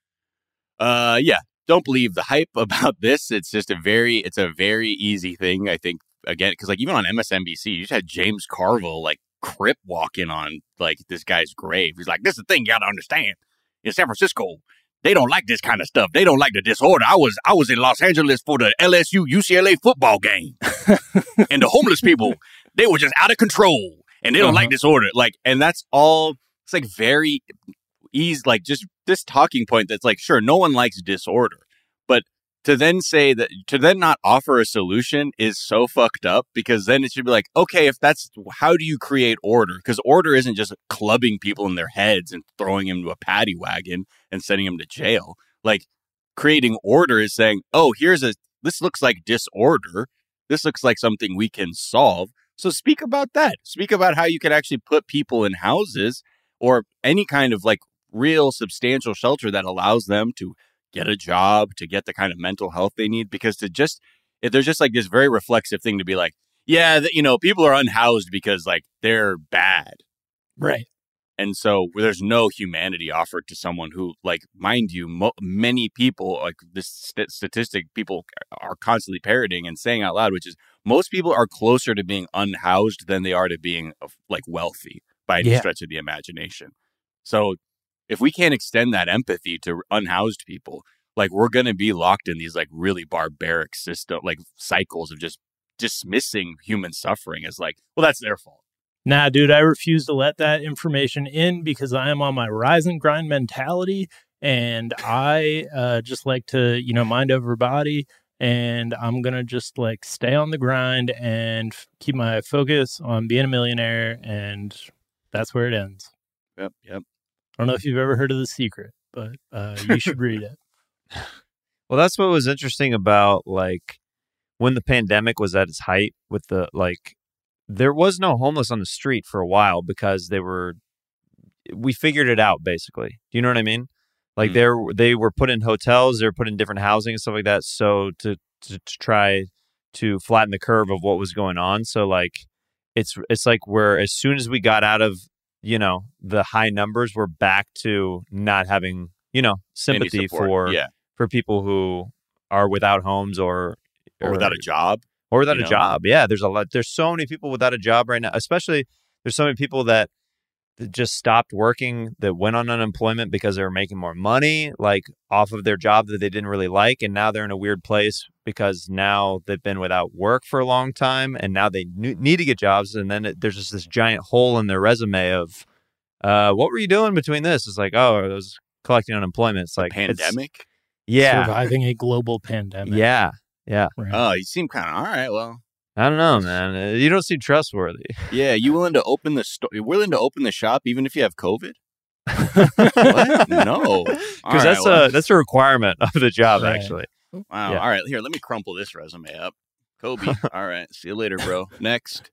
don't believe the hype about this. It's just a very easy thing, I think, again, because like even on MSNBC, you just had James Carville like crip walking on like this guy's grave. He's like, this is the thing you gotta understand. In San Francisco, they don't like this kind of stuff. They don't like the disorder. I was in Los Angeles for the LSU UCLA football game. And the homeless people, they were just out of control and they don't like disorder. Like, and that's all, it's like very easy, like just this talking point that's like, sure, no one likes disorder, but to then not offer a solution is so fucked up, because then it should be like, okay, if that's, how do you create order? Because order isn't just clubbing people in their heads and throwing them to a paddy wagon and sending them to jail. Like, creating order is saying, oh, this looks like disorder. This looks like something we can solve. So speak about that. Speak about how you can actually put people in houses or any kind of like real substantial shelter that allows them to get a job, to get the kind of mental health they need. Because if there's just like this very reflexive thing to be like, yeah, people are unhoused because like they're bad. Right. And so there's no humanity offered to someone who, like, mind you, many people, like this statistic people are constantly parroting and saying out loud, which is most people are closer to being unhoused than they are to being like wealthy by any stretch of the imagination. So if we can't extend that empathy to unhoused people, like we're going to be locked in these like really barbaric system, like cycles of just dismissing human suffering as like, well, that's their fault. Nah, dude, I refuse to let that information in because I am on my rise and grind mentality, and I just like to, mind over body, and I'm going to just like stay on the grind and keep my focus on being a millionaire, and that's where it ends. Yep. I don't know if you've ever heard of The Secret, but you should read it. Well, that's what was interesting about like when the pandemic was at its height with the like, there was no homeless on the street for a while because we figured it out basically. Do you know what I mean? Like they were put in hotels, they were put in different housing and stuff like that. So to try to flatten the curve of what was going on. So like, it's like where as soon as we got out of, the high numbers, we're back to not having, sympathy for people who are without homes or without a job. Or without a job. Yeah, there's so many people without a job right now, especially there's so many people that just stopped working, that went on unemployment because they were making more money, like off of their job that they didn't really like. And now they're in a weird place because now they've been without work for a long time and now they need to get jobs. And then there's just this giant hole in their resume of, what were you doing between this? It's like, oh, I was collecting unemployment. It's like pandemic. Surviving a global pandemic. Yeah. Yeah. Right. Oh, you seem kind of all right. Well, I don't know, man. You don't seem trustworthy. Yeah, you willing to open the store? You're willing to open the shop even if you have COVID? What? No, because that's a requirement of the job, actually. Wow. Yeah. All right, here, let me crumple this resume up. Kobe. All right, see you later, bro. Next.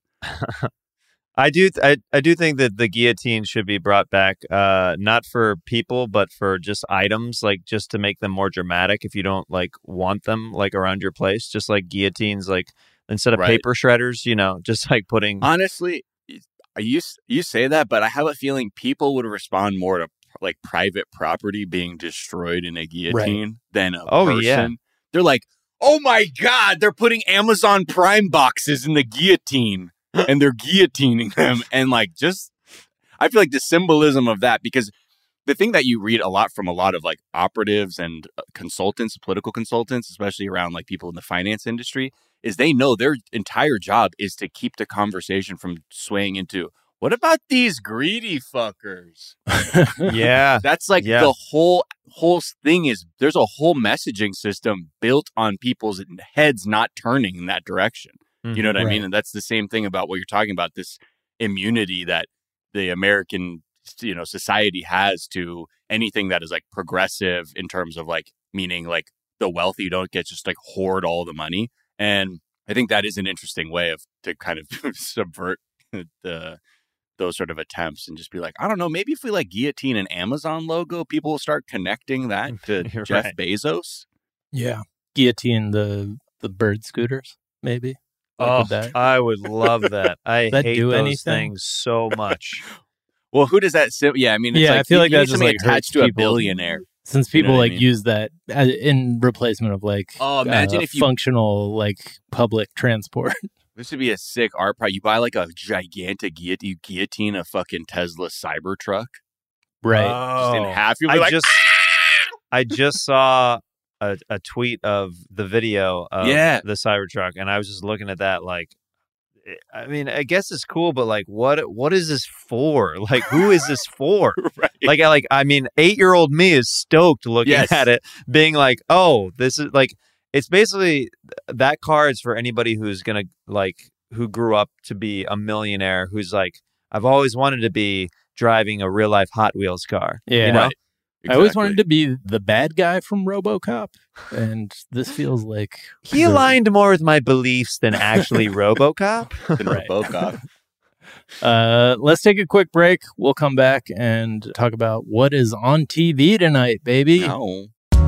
I do think that the guillotine should be brought back, not for people, but for just items, like just to make them more dramatic. If you don't like want them like around your place, just like guillotines, like instead of paper shredders, just like putting. Honestly, you say that, but I have a feeling people would respond more to like private property being destroyed in a guillotine than a person. Yeah. They're like, oh my God, they're putting Amazon Prime boxes in the guillotine. And they're guillotining them. And like, I feel like the symbolism of that, because the thing that you read a lot from a lot of like operatives and consultants, political consultants, especially around like people in the finance industry, is they know their entire job is to keep the conversation from swaying into, what about these greedy fuckers? Yeah. That's like the whole thing is there's a whole messaging system built on people's heads not turning in that direction. You know what I mean? And that's the same thing about what you're talking about, this immunity that the American, society has to anything that is like progressive in terms of like, meaning like the wealthy don't get just like hoard all the money. And I think that is an interesting way to kind of subvert those sort of attempts and just be like, I don't know, maybe if we like guillotine an Amazon logo, people will start connecting that to Jeff Bezos. Yeah. Guillotine the bird scooters, maybe. I would love that. I hate those anything? things so much. Well, who does that? Yeah, I mean, it's like, I feel like that's just like attached to a billionaire. Since people use that in replacement of like imagine if functional like public transport. This would be a sick art project. You buy like a gigantic guillotine, you guillotine a fucking Tesla Cybertruck, right? Just in half. You'll be I just saw a tweet of the video of the Cybertruck, and I was just looking at that like, I mean, I guess it's cool, but like, what is this for? Like, who is this for? Like, I mean, 8-year-old me is stoked looking at it, being like, oh, this is like, it's basically that car is for anybody who's gonna like, who grew up to be a millionaire, who's like, I've always wanted to be driving a real life Hot Wheels car. Yeah. You know? Exactly. I always wanted to be the bad guy from RoboCop, and this feels like he aligned more with my beliefs than actually RoboCop. RoboCop. Let's take a quick break. We'll come back and talk about what is on TV tonight, baby. No.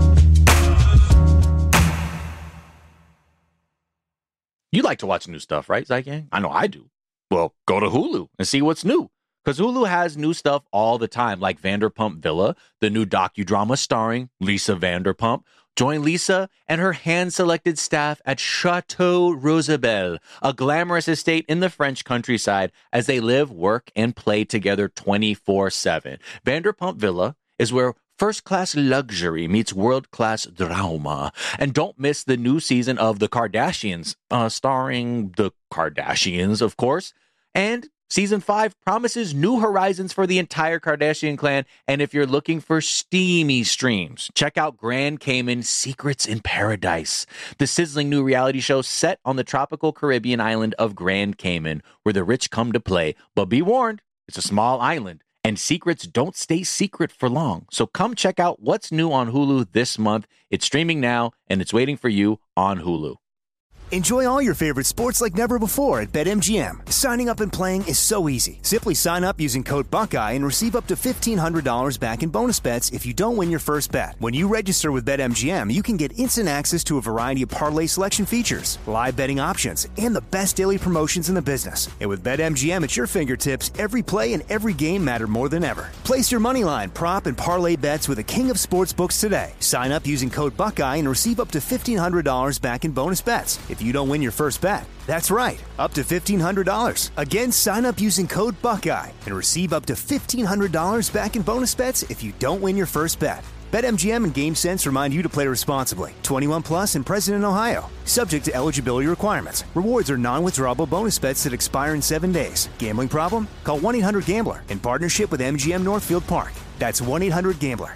You like to watch new stuff, right, Zygang? I know I do. Well, go to Hulu and see what's new. Because Hulu has new stuff all the time, like Vanderpump Villa, the new docudrama starring Lisa Vanderpump. Join Lisa and her hand-selected staff at Chateau Rosabelle, a glamorous estate in the French countryside, as they live, work, and play together 24/7. Vanderpump Villa is where first-class luxury meets world-class drama. And don't miss the new season of The Kardashians, starring the Kardashians, of course. And Season 5 promises new horizons for the entire Kardashian clan, and if you're looking for steamy streams, check out Grand Cayman Secrets in Paradise, the sizzling new reality show set on the tropical Caribbean island of Grand Cayman, where the rich come to play. But be warned, it's a small island, and secrets don't stay secret for long. So come check out what's new on Hulu this month. It's streaming now, and it's waiting for you on Hulu. Enjoy all your favorite sports like never before at BetMGM. Signing up and playing is so easy. Simply sign up using code Buckeye and receive up to $1,500 back in bonus bets if you don't win your first bet. When you register with BetMGM, you can get instant access to a variety of parlay selection features, live betting options, and the best daily promotions in the business. And with BetMGM at your fingertips, every play and every game matter more than ever. Place your moneyline, prop, and parlay bets with the king of sportsbooks today. Sign up using code Buckeye and receive up to $1,500 back in bonus bets if you don't win your first bet. That's right, up to $1,500. Again, sign up using code Buckeye and receive up to $1,500 back in bonus bets if you don't win your first bet. BetMGM and GameSense remind you to play responsibly. 21 plus and present in Ohio. Subject to eligibility requirements. Rewards are non-withdrawable bonus bets that expire in 7 days. Gambling problem? Call 1-800-GAMBLER in partnership with MGM Northfield Park. That's 1-800-GAMBLER.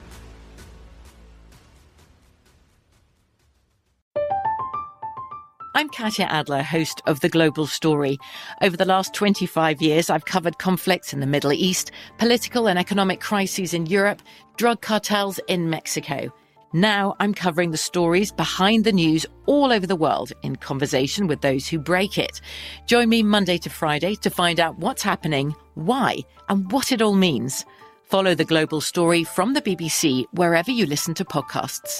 I'm Katya Adler, host of The Global Story. Over the last 25 years, I've covered conflicts in the Middle East, political and economic crises in Europe, drug cartels in Mexico. Now I'm covering the stories behind the news all over the world in conversation with those who break it. Join me Monday to Friday to find out what's happening, why, and what it all means. Follow The Global Story from the BBC wherever you listen to podcasts.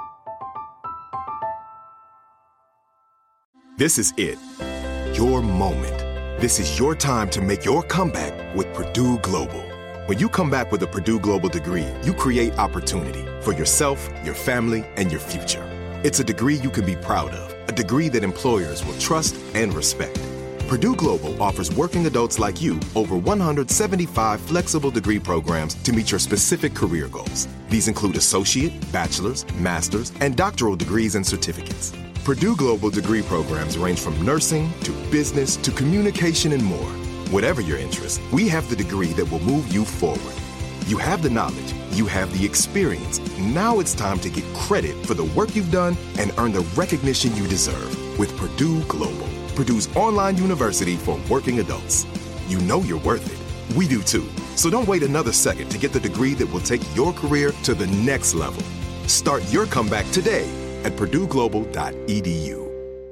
This is it. Your moment. This is your time to make your comeback with Purdue Global. When you come back with a Purdue Global degree, you create opportunity for yourself, your family, and your future. It's a degree you can be proud of, a degree that employers will trust and respect. Purdue Global offers working adults like you over 175 flexible degree programs to meet your specific career goals. These include associate, bachelor's, master's, and doctoral degrees and certificates. Purdue Global degree programs range from nursing to business to communication and more. Whatever your interest, we have the degree that will move you forward. You have the knowledge, you have the experience. Now it's time to get credit for the work you've done and earn the recognition you deserve with Purdue Global, Purdue's online university for working adults. You know you're worth it. We do too. So don't wait another second to get the degree that will take your career to the next level. Start your comeback today at purdueglobal.edu.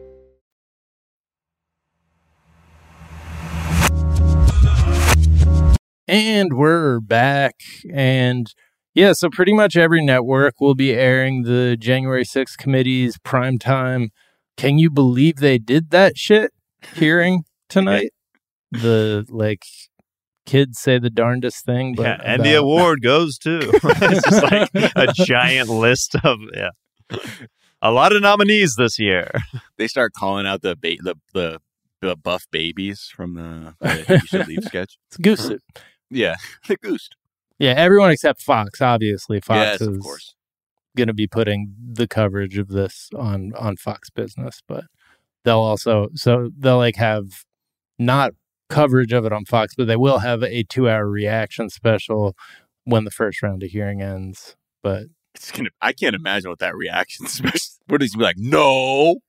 And we're back. And yeah, so pretty much every network will be airing the January 6th committee's primetime. Can you believe they did that shit hearing tonight? The kids say the darndest thing. But and the award goes to. It's just like a giant list of, a lot of nominees this year. They start calling out the buff babies from the You Should Leave sketch. It's Goose. Yeah, the Goose. Yeah, everyone except Fox, obviously. Fox is of course going to be putting the coverage of this on Fox Business, but they'll have not coverage of it on Fox, but they will have a 2-hour reaction special when the first round of hearing ends. But I can't imagine what that reaction special. What is he be like? No,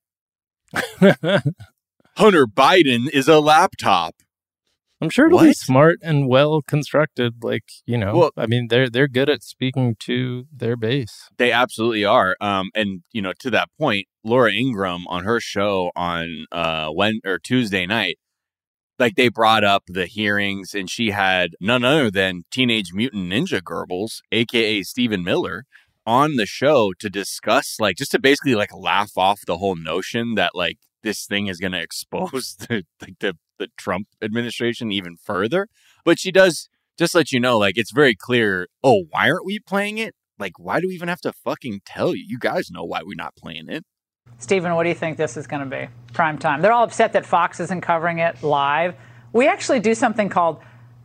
Hunter Biden is a laptop. I'm sure it'll be smart and well constructed. Well, I mean, they're good at speaking to their base. They absolutely are. And to that point, Laura Ingraham on her show on Tuesday night, they brought up the hearings, and she had none other than Teenage Mutant Ninja Goebbels, aka Stephen Miller, on the show to discuss, just to basically laugh off the whole notion that this thing is going to expose the Trump administration even further. But she does just let you know, it's very clear. Oh, why aren't we playing it? Why do we even have to fucking tell you? You guys know why we're not playing it. Stephen, what do you think this is going to be? Prime time. They're all upset that Fox isn't covering it live. We actually do something called,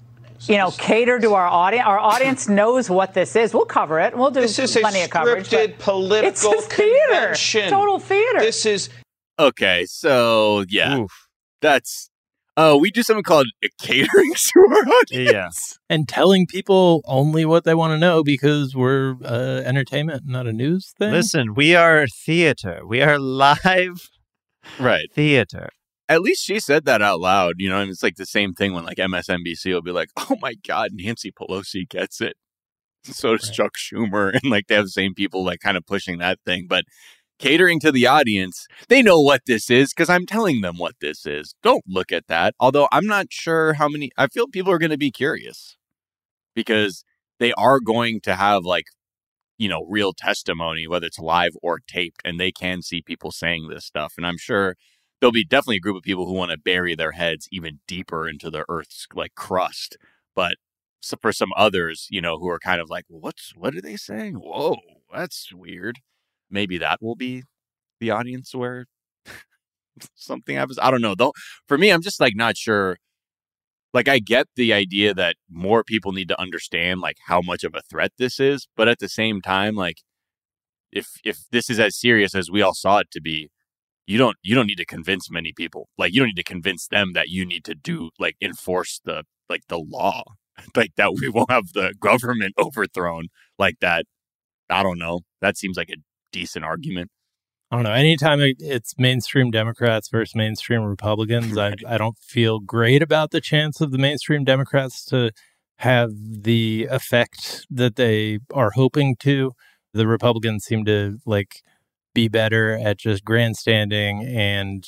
cater to our audience. Our audience knows what this is. We'll cover it. We'll do plenty of coverage. This is a scripted political convention. Total theater. This is... Okay, so, yeah. Oof. That's... we do something called catering to our audience. Yeah. And telling people only what they want to know because we're entertainment, not a news thing. Listen, we are theater. We are live theater. At least she said that out loud, and it's the same thing when MSNBC will be like, oh my God, Nancy Pelosi gets it. So does Chuck Schumer. And they have the same people kind of pushing that thing. But catering to the audience, they know what this is because I'm telling them what this is. Don't look at that. Although I'm not sure how many, I feel people are going to be curious because they are going to have real testimony, whether it's live or taped, and they can see people saying this stuff. And I'm sure there'll be definitely a group of people who want to bury their heads even deeper into the Earth's crust. But for some others, who are kind of what are they saying? Whoa, that's weird. Maybe that will be the audience where something happens. I don't know. Though, for me, I'm just not sure. I get the idea that more people need to understand how much of a threat this is. But at the same time, if this is as serious as we all saw it to be, you don't need to convince many people. You don't need to convince them that you need to do enforce the law, that we won't have the government overthrown like that. I don't know. That seems like a decent argument. I don't know. Anytime it's mainstream Democrats versus mainstream Republicans, I don't feel great about the chance of the mainstream Democrats to have the effect that they are hoping to. The Republicans seem to be better at just grandstanding and,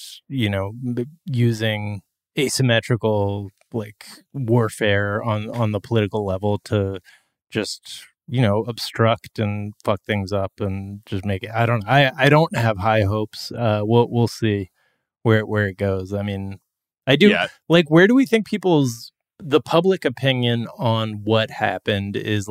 using asymmetrical warfare on the political level to just, obstruct and fuck things up and just make it. I don't have high hopes. We'll see where it goes. I mean, I do where do we think the public opinion on what happened is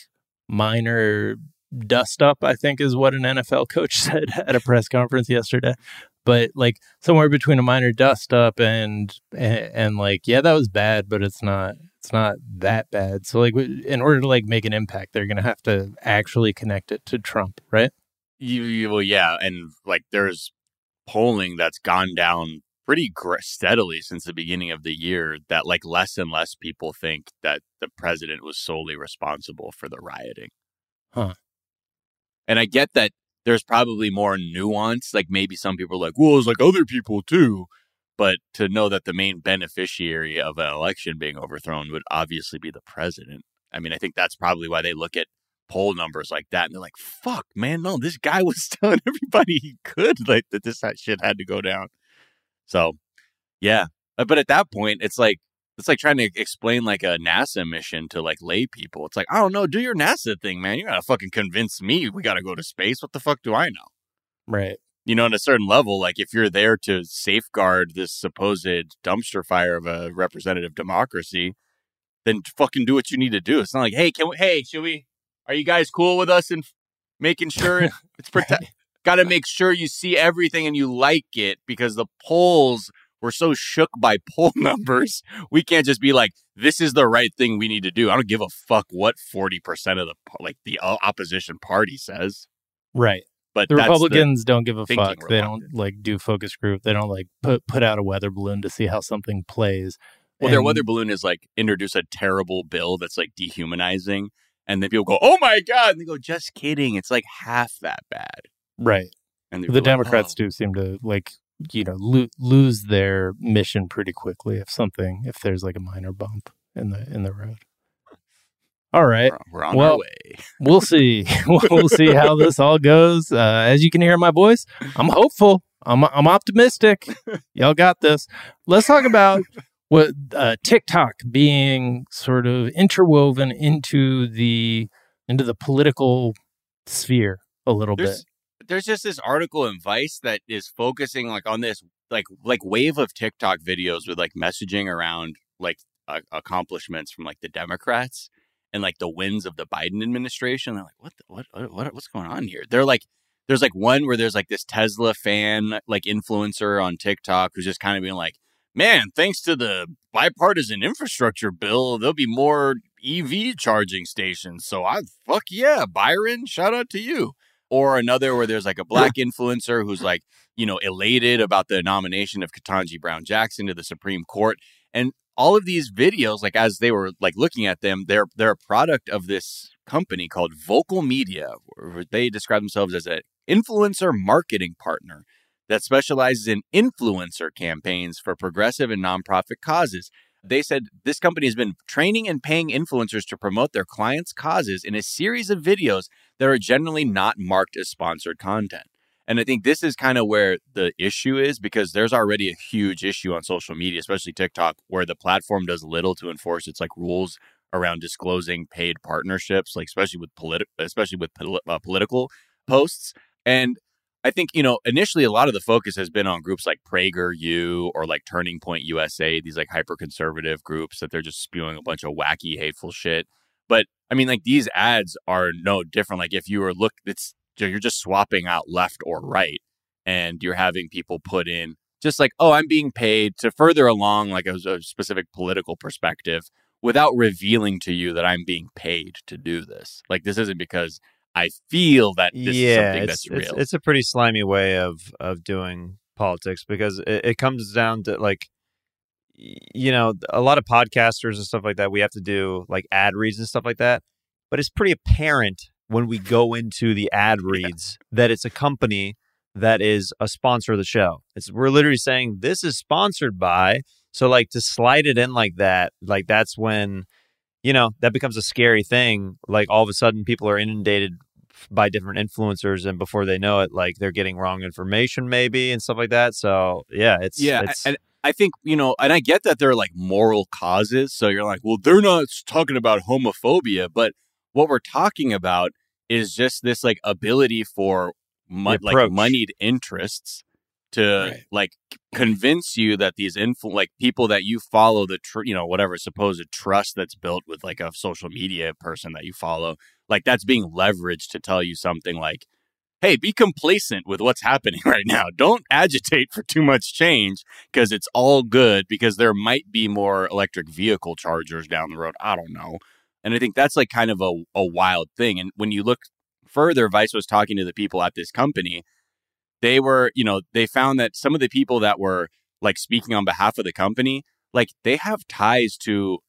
minor dust up, I think is what an NFL coach said at a press conference yesterday. But somewhere between a minor dust up and that was bad, but it's not that bad. So in order to make an impact, they're going to have to actually connect it to Trump, right? Yeah. And there's polling that's gone down pretty steadily since the beginning of the year that less and less people think that the president was solely responsible for the rioting. Huh. And I get that there's probably more nuance. Maybe some people are well, it's other people too. But to know that the main beneficiary of an election being overthrown would obviously be the president. I mean, I think that's probably why they look at poll numbers like that and they're fuck, man, no, this guy was telling everybody he could that this shit had to go down. So, yeah. But at that point, it's like trying to explain a NASA mission to lay people. It's I don't know, do your NASA thing, man. You gotta fucking convince me we gotta go to space. What the fuck do I know? Right. On a certain level, if you're there to safeguard this supposed dumpster fire of a representative democracy, then fucking do what you need to do. It's not are you guys cool with us and making sure it's got to make sure you see everything and you like it, because the polls were so shook by poll numbers. We can't just be this is the right thing we need to do. I don't give a fuck what 40% of the opposition party says. Right. But the Republicans don't give a fuck. They don't reluctant. Do focus group. They don't put out a weather balloon to see how something plays. Well, their weather balloon is introduce a terrible bill that's dehumanizing. And then people go, oh my God. And they go, just kidding. It's half that bad. Right. And the Democrats do seem to lose their mission pretty quickly if there's a minor bump in the road. All right. We're on our way. We'll see. We'll see how this all goes. As you can hear in my voice, I'm hopeful. I'm optimistic. Y'all got this. Let's talk about what TikTok being sort of interwoven into the political sphere a little bit. There's just this article in Vice that is focusing on this wave of TikTok videos with messaging around accomplishments from the Democrats and the wins of the Biden administration. They're what's going on here? They're there's one where there's this Tesla fan influencer on TikTok who's just kind of being man, thanks to the bipartisan infrastructure bill, there'll be more EV charging stations. So fuck yeah, Byron, shout out to you. Or another where there's a black influencer who's elated about the nomination of Ketanji Brown Jackson to the Supreme Court. And all of these videos, as they were looking at them, they're a product of this company called Vocal Media, where they describe themselves as an influencer marketing partner that specializes in influencer campaigns for progressive and nonprofit causes. They said this company has been training and paying influencers to promote their clients' causes in a series of videos that are generally not marked as sponsored content. And I think this is kind of where the issue is, because there's already a huge issue on social media, especially TikTok, where the platform does little to enforce its rules around disclosing paid partnerships, especially with political posts. And I think, initially a lot of the focus has been on groups like PragerU or Turning Point USA, these hyper-conservative groups that they're just spewing a bunch of wacky, hateful shit. But I mean, these ads are no different. If you were you're just swapping out left or right, and you're having people put in just oh, I'm being paid to further along a specific political perspective without revealing to you that I'm being paid to do this. This isn't because I feel that this is something that's real. It's a pretty slimy way of doing politics, because it comes down to a lot of podcasters and stuff like that. We have to do ad reads and stuff like that. But it's pretty apparent when we go into the ad reads that it's a company that is a sponsor of the show. We're literally saying this is sponsored by. So to slide it in like that, that's when, that becomes a scary thing. All of a sudden people are inundated by different influencers, and before they know it, like they're getting wrong information maybe and stuff like that. So it's and I think, and I get that they're like moral causes. So you're like, well, they're not talking about homophobia, but what we're talking about is just this like ability for moneyed interests to like convince you that these people that you follow, whatever supposed trust that's built with like a social media person that you follow, like that's being leveraged to tell you something like, hey, be complacent with what's happening right now. Don't agitate for too much change because it's all good, because there might be more electric vehicle chargers down the road. I don't know. And I think that's like kind of a wild thing. And when you look further, Vice was talking to the people at this company. They were, they found that some of the people that were like speaking on behalf of the company, like they have ties to,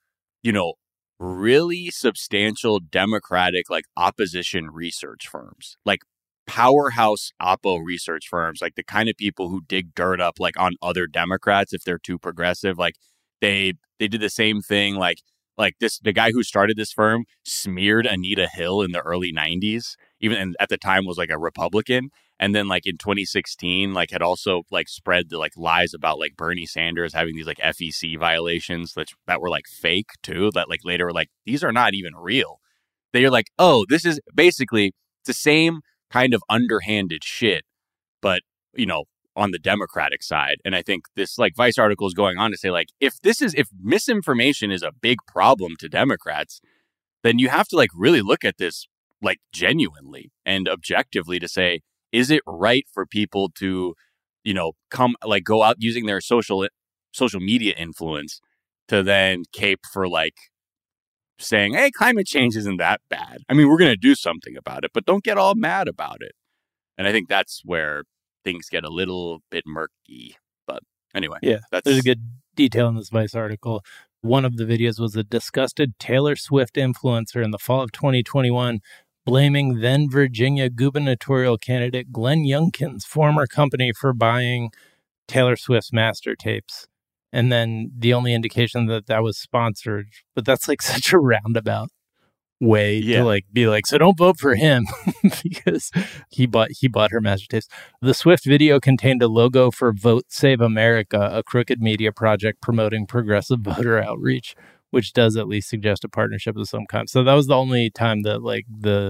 really substantial Democratic like opposition research firms, like powerhouse oppo research firms, like the kind of people who dig dirt up like on other Democrats if they're too progressive. Like they did the same thing. Like the guy who started this firm smeared Anita Hill in the early 90s, and at the time was like a Republican. And then like in 2016, like had also like spread the like lies about like Bernie Sanders having these like FEC violations that were like fake too, that like later were like, these are not even real. They're like, oh, this is basically the same kind of underhanded shit, but, on the Democratic side. And I think this like Vice article is going on to say like, if misinformation is a big problem to Democrats, then you have to like really look at this like genuinely and objectively to say, is it right for people to, come like go out using their social media influence to then cape for like saying, hey, climate change isn't that bad. I mean, we're going to do something about it, but don't get all mad about it. And I think that's where things get a little bit murky. But anyway, there's a good detail in this Vice article. One of the videos was a disgusted Taylor Swift influencer in the fall of 2021 blaming then Virginia gubernatorial candidate Glenn Youngkin's former company for buying Taylor Swift's master tapes. And then the only indication that was sponsored, but that's like such a roundabout way to like be like, so don't vote for him because he bought her master tapes. The Swift video contained a logo for Vote Save America, a crooked media project promoting progressive voter outreach, which does at least suggest a partnership of some kind. So that was the only time that like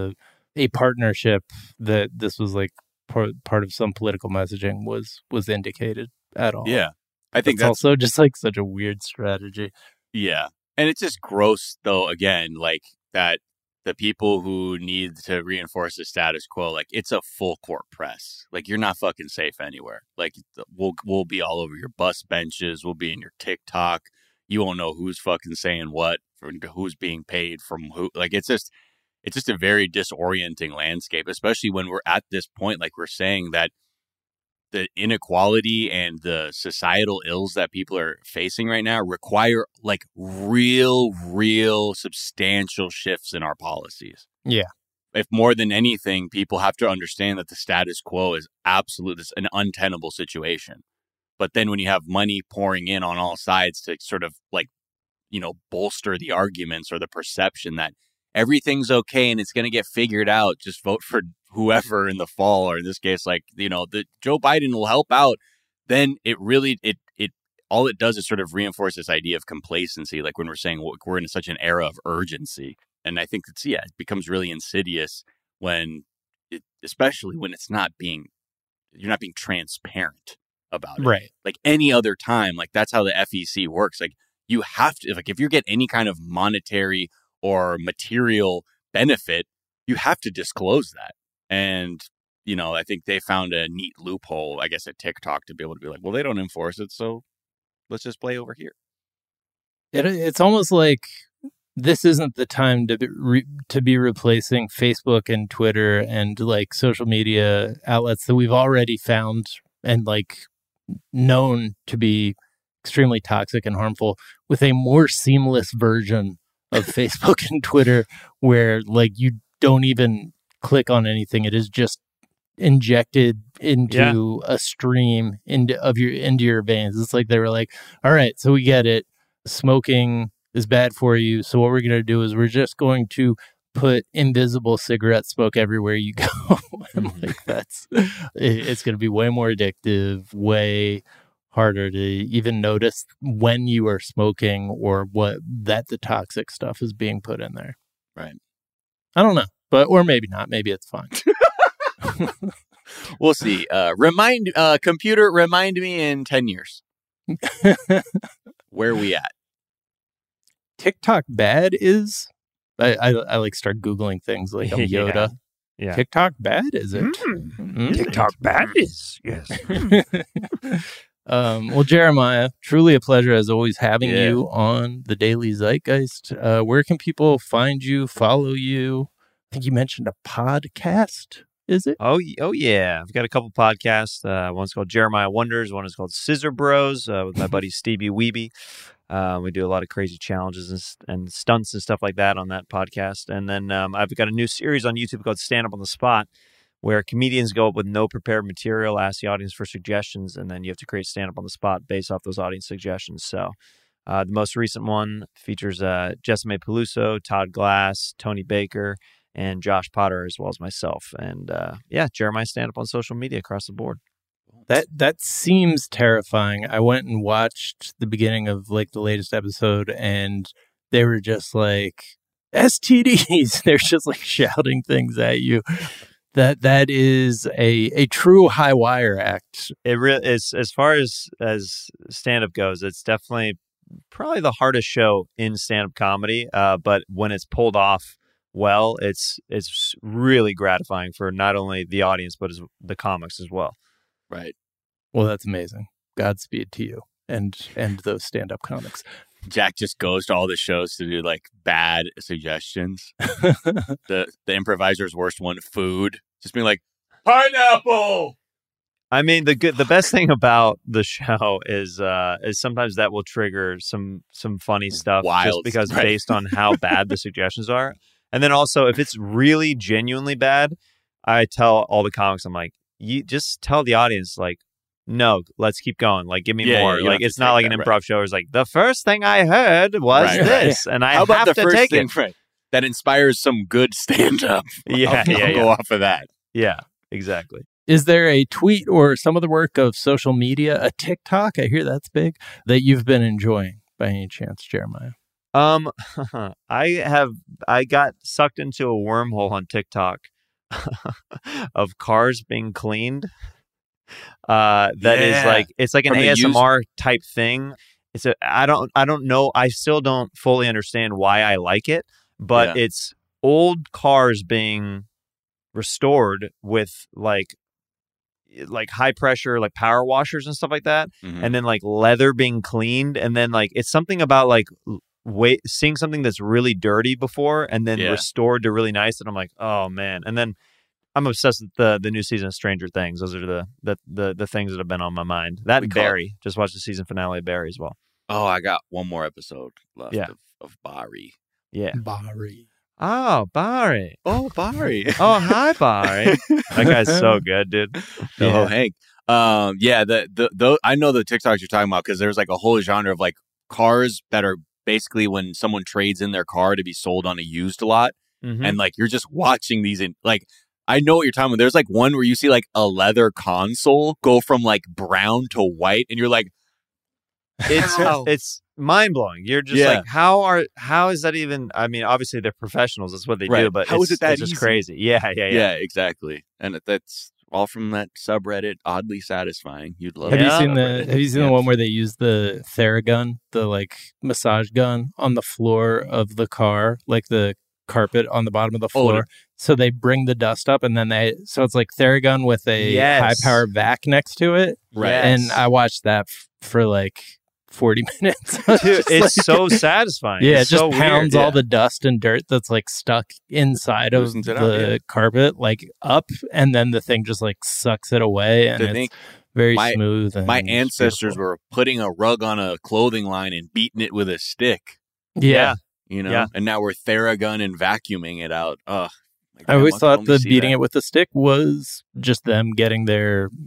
a partnership that this was like part of some political messaging was indicated at all. Yeah. I think that's also just like such a weird strategy. Yeah. And it's just gross though, again, like that the people who need to reinforce the status quo, like it's a full court press. Like you're not fucking safe anywhere. Like we'll be all over your bus benches. We'll be in your TikTok. You won't know who's fucking saying what, who's being paid from who. Like it's just a very disorienting landscape, especially when we're at this point, like we're saying that the inequality and the societal ills that people are facing right now require like real substantial shifts in our policies. Yeah. If more than anything, people have to understand that the status quo is an untenable situation. But then when you have money pouring in on all sides to sort of like, bolster the arguments or the perception that everything's okay and it's going to get figured out, just vote for whoever in the fall, or in this case, like, the Joe Biden will help out, then it all it does is sort of reinforce this idea of complacency. Like when we're saying we're in such an era of urgency. And I think it becomes really insidious especially when you're not being transparent about it. Right. Like any other time, like that's how the FEC works. Like you have to, like if you get any kind of monetary or material benefit, you have to disclose that. And, I think they found a neat loophole, I guess, at TikTok to be able to be like, well, they don't enforce it, so let's just play over here. It's almost like this isn't the time to be replacing Facebook and Twitter and like social media outlets that we've already found and like known to be extremely toxic and harmful with a more seamless version of Facebook and Twitter where like you don't even click on anything. It is just injected into a stream into your veins. It's like they were like, all right, so we get it. Smoking is bad for you. So what we're going to do is we're just going to put invisible cigarette smoke everywhere you go. And like it's going to be way more addictive, way harder to even notice when you are smoking or that the toxic stuff is being put in there. Right. I don't know, or maybe not. Maybe it's fine. We'll see. Computer, remind me in 10 years. Where are we at? TikTok bad is... I like start Googling things like I'm Yoda. Yeah. TikTok bad, is it? TikTok bad is, yes. Well, Jeremiah, truly a pleasure as always having you on the Daily Zeitgeist. Where can people find you, follow you? I think you mentioned a podcast, is it? Oh yeah. I've got a couple podcasts. One's called Jeremiah Wonders. One is called Scissor Bros with my buddy Stevie Weeby. We do a lot of crazy challenges and stunts and stuff like that on that podcast. And then I've got a new series on YouTube called Stand Up on the Spot, where comedians go up with no prepared material, ask the audience for suggestions, and then you have to create stand-up on the spot based off those audience suggestions. So the most recent one features Jessime Peluso, Todd Glass, Tony Baker, and Josh Potter, as well as myself. And Jeremiah stand-up on social media across the board. That seems terrifying. I went and watched the beginning of like the latest episode, and they were just like STDs. They're just like shouting things at you. That is a true high wire act. It really is. As far as stand-up goes, it's definitely probably the hardest show in stand-up comedy. But when it's pulled off well, it's really gratifying for not only the audience but the comics as well. Right. Well, that's amazing. Godspeed to you and those stand-up comics. Jack just goes to all the shows to do like bad suggestions. the improviser's worst one, food. Just being like, pineapple. I mean, the best thing about the show is sometimes that will trigger some funny stuff just because based on how bad the suggestions are. And then also if it's really genuinely bad, I tell all the comics, I'm like, you just tell the audience like, no, let's keep going. Like, give me more. Like, it's not like an improv show. It's like, the first thing I heard was this. And I How about have the to first take thing, it. That inspires some good stand-up. Yeah, I'll go off of that. Yeah, exactly. Is there a tweet or some of the work of social media, a TikTok, I hear that's big, that you've been enjoying by any chance, Jeremiah? I got sucked into a wormhole on TikTok of cars being cleaned. Is like, it's like an ASMR type thing. I don't know. I still don't fully understand why I like it, but it's old cars being restored with like high pressure, like power washers and stuff like that. Mm-hmm. And then like leather being cleaned. And then like, it's something about like seeing something that's really dirty before and then restored to really nice. And I'm like, oh man. And then I'm obsessed with the new season of Stranger Things. Those are the things that have been on my mind. That and Barry. Just watched the season finale of Barry as well. Oh, I got one more episode left of Barry. Yeah. Barry. Oh, Barry. Oh, Barry. Oh, hi, Barry. That guy's so good, dude. Oh, Hank. The I know the TikToks you're talking about because there's like a whole genre of like cars that are basically when someone trades in their car to be sold on a used lot. Mm-hmm. And like you're just watching these in like I know what you're talking about. There's like one where you see like a leather console go from like brown to white, and you're like, it's mind blowing. You're just like, how is that even? I mean, obviously they're professionals. That's what they do. But how is it that it's just crazy? Yeah, exactly. And that's all from that subreddit. Oddly satisfying. You'd love. Have you seen the one where they use the Theragun, the like massage gun, on the floor of the car, like the carpet on the bottom of the floor? So they bring the dust up, and then so it's like Theragun with a high power vac next to it. Right. And I watched that for like 40 minutes. Dude, it's like, so satisfying. Yeah, it's it just so pounds weird. all the dust and dirt that's like stuck inside of the carpet, like up, and then the thing just like sucks it away, and it's very smooth. And my ancestors were putting a rug on a clothing line and beating it with a stick. Yeah. You know, and now we're Theragun and vacuuming it out. Ugh. I always thought the beating it with the stick was just them getting their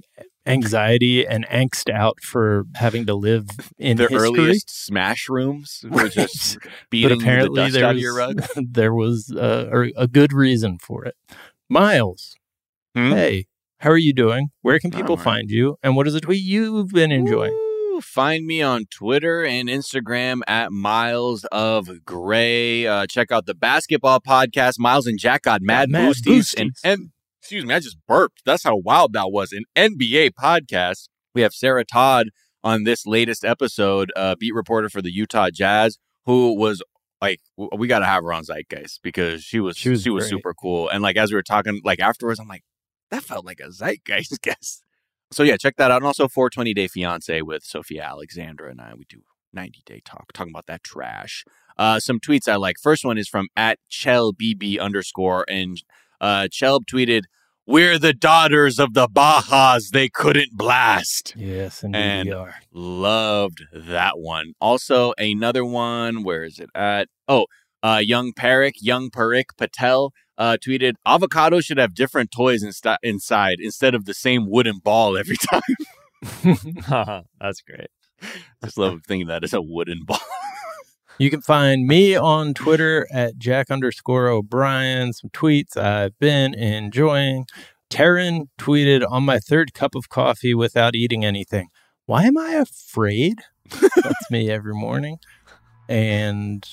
anxiety and angst out for having to live in the history. earliest smash rooms were just beating the dust out of your rug. There was a good reason for it. Miles, hey, how are you doing? Where can people find you? And what is a tweet you've been enjoying? Find me on Twitter and Instagram at Miles of Gray. Check out the basketball podcast. Miles and Jack got Mad Boosties. And excuse me, I just burped. That's how wild that was. An NBA podcast. We have Sarah Todd on this latest episode, beat reporter for the Utah Jazz, who was like, we got to have her on Zeitgeist because she was super cool. And like, as we were talking, like afterwards, I'm like, that felt like a Zeitgeist guest. So yeah, check that out. And also 420 Day Fiance with Sophia Alexandra and I. We do 90-day talking about that trash. Some tweets I like. First one is from @ChelBB_. And Chelb tweeted, "We're the daughters of the Bajas they couldn't blast." Yes, indeed and we are. Loved that one. Also, another one. Where is it at? Young Parik Patel tweeted, "Avocado should have different toys inside instead of the same wooden ball every time." That's great. Just love thinking that it's a wooden ball. You can find me on Twitter at Jack_O'Brien. Some tweets I've been enjoying. Taryn tweeted, "On my third cup of coffee without eating anything. Why am I afraid?" That's me every morning. And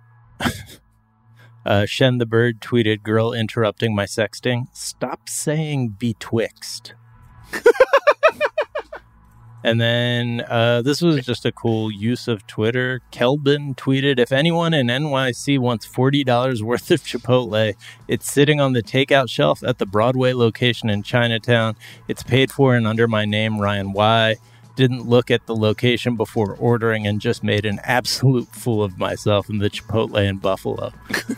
Shen the Bird tweeted, "Girl interrupting my sexting. Stop saying betwixt." And then this was just a cool use of Twitter. Kelvin tweeted, "If anyone in NYC wants $40 worth of Chipotle, it's sitting on the takeout shelf at the Broadway location in Chinatown. It's paid for and under my name, Ryan Y. Didn't look at the location before ordering and just made an absolute fool of myself in the Chipotle in Buffalo."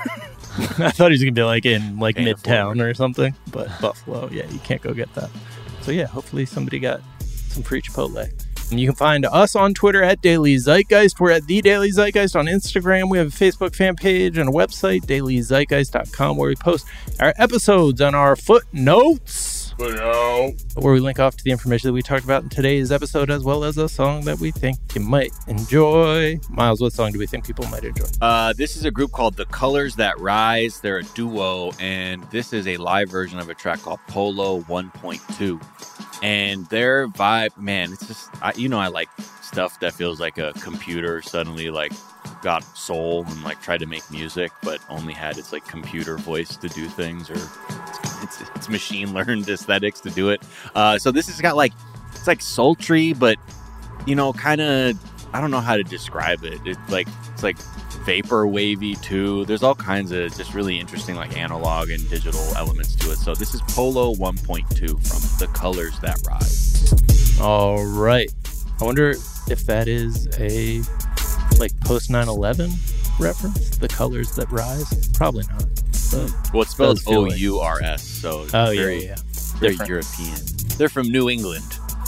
I thought he was going to be like in like Midtown or something, but Buffalo, yeah, you can't go get that. So yeah, hopefully somebody got some free Chipotle. And you can find us on Twitter at Daily Zeitgeist. We're at The Daily Zeitgeist on Instagram. We have a Facebook fan page and a website, dailyzeitgeist.com, where we post our episodes and our footnotes, where we link off to the information that we talked about in today's episode, as well as a song that we think you might enjoy. Miles, what song do we think people might enjoy? This is a group called The Colors That Rise. They're a duo, and this is a live version of a track called Polo 1.2. And their vibe, man, it's just, I like stuff that feels like a computer suddenly like got soul and like tried to make music, but only had its like computer voice to do things, or it's machine learned aesthetics to do it. So this has got like, it's like sultry, but kind of, I don't know how to describe it. It's like vapor wavy too. There's all kinds of just really interesting like analog and digital elements to it. So this is Polo 1.2 from The Colors That Rise. All right. I wonder if that is a like post 9/11 reference, The Colors That Rise. Probably not. Well, it's spelled O-U-R-S, so it's very European. They're from New England.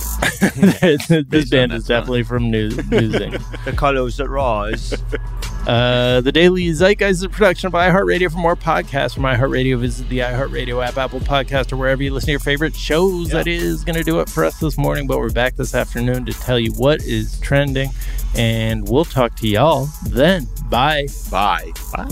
This band is definitely from New England. The Colors That Rise. The Daily Zeitgeist is a production of iHeartRadio. For more podcasts from iHeartRadio, visit the iHeartRadio app, Apple Podcast, or wherever you listen to your favorite shows. That is going to do it for us this morning, but we're back this afternoon to tell you what is trending, and we'll talk to y'all then. Bye. Bye. Bye.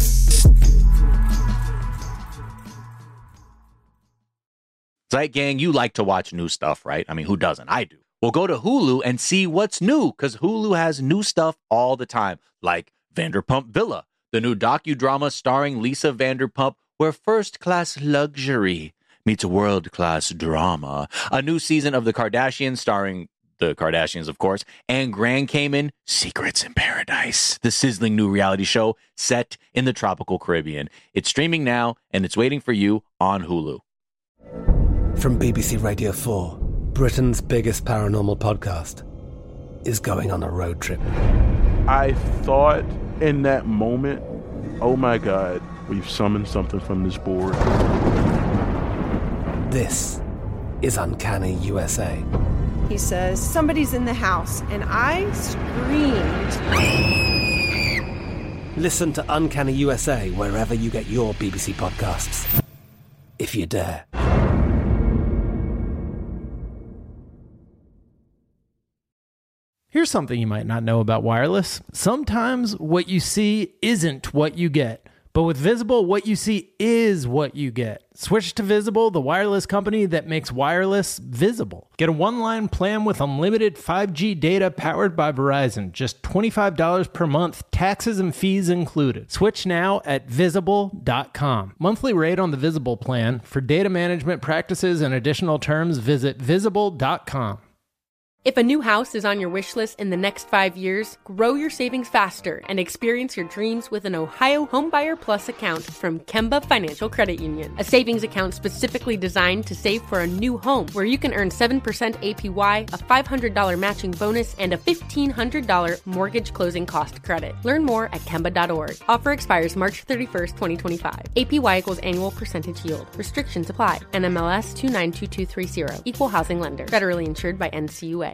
Zeit Gang, you like to watch new stuff, right? I mean, who doesn't? I do. Well, go to Hulu and see what's new, because Hulu has new stuff all the time, like Vanderpump Villa, the new docudrama starring Lisa Vanderpump, where first-class luxury meets world-class drama. A new season of The Kardashians starring the Kardashians, of course, and Grand Cayman, Secrets in Paradise, the sizzling new reality show set in the tropical Caribbean. It's streaming now, and it's waiting for you on Hulu. From BBC Radio 4, Britain's biggest paranormal podcast is going on a road trip. I thought in that moment, oh my God, we've summoned something from this board. This is Uncanny USA. He says, somebody's in the house, and I screamed. Listen to Uncanny USA wherever you get your BBC podcasts, if you dare. Here's something you might not know about wireless. Sometimes what you see isn't what you get. But with Visible, what you see is what you get. Switch to Visible, the wireless company that makes wireless visible. Get a one-line plan with unlimited 5G data powered by Verizon. Just $25 per month, taxes and fees included. Switch now at Visible.com. Monthly rate on the Visible plan. For data management practices and additional terms, visit Visible.com. If a new house is on your wish list in the next 5 years, grow your savings faster and experience your dreams with an Ohio Homebuyer Plus account from Kemba Financial Credit Union. A savings account specifically designed to save for a new home, where you can earn 7% APY, a $500 matching bonus, and a $1,500 mortgage closing cost credit. Learn more at Kemba.org. Offer expires March 31st, 2025. APY equals annual percentage yield. Restrictions apply. NMLS 292230. Equal housing lender. Federally insured by NCUA.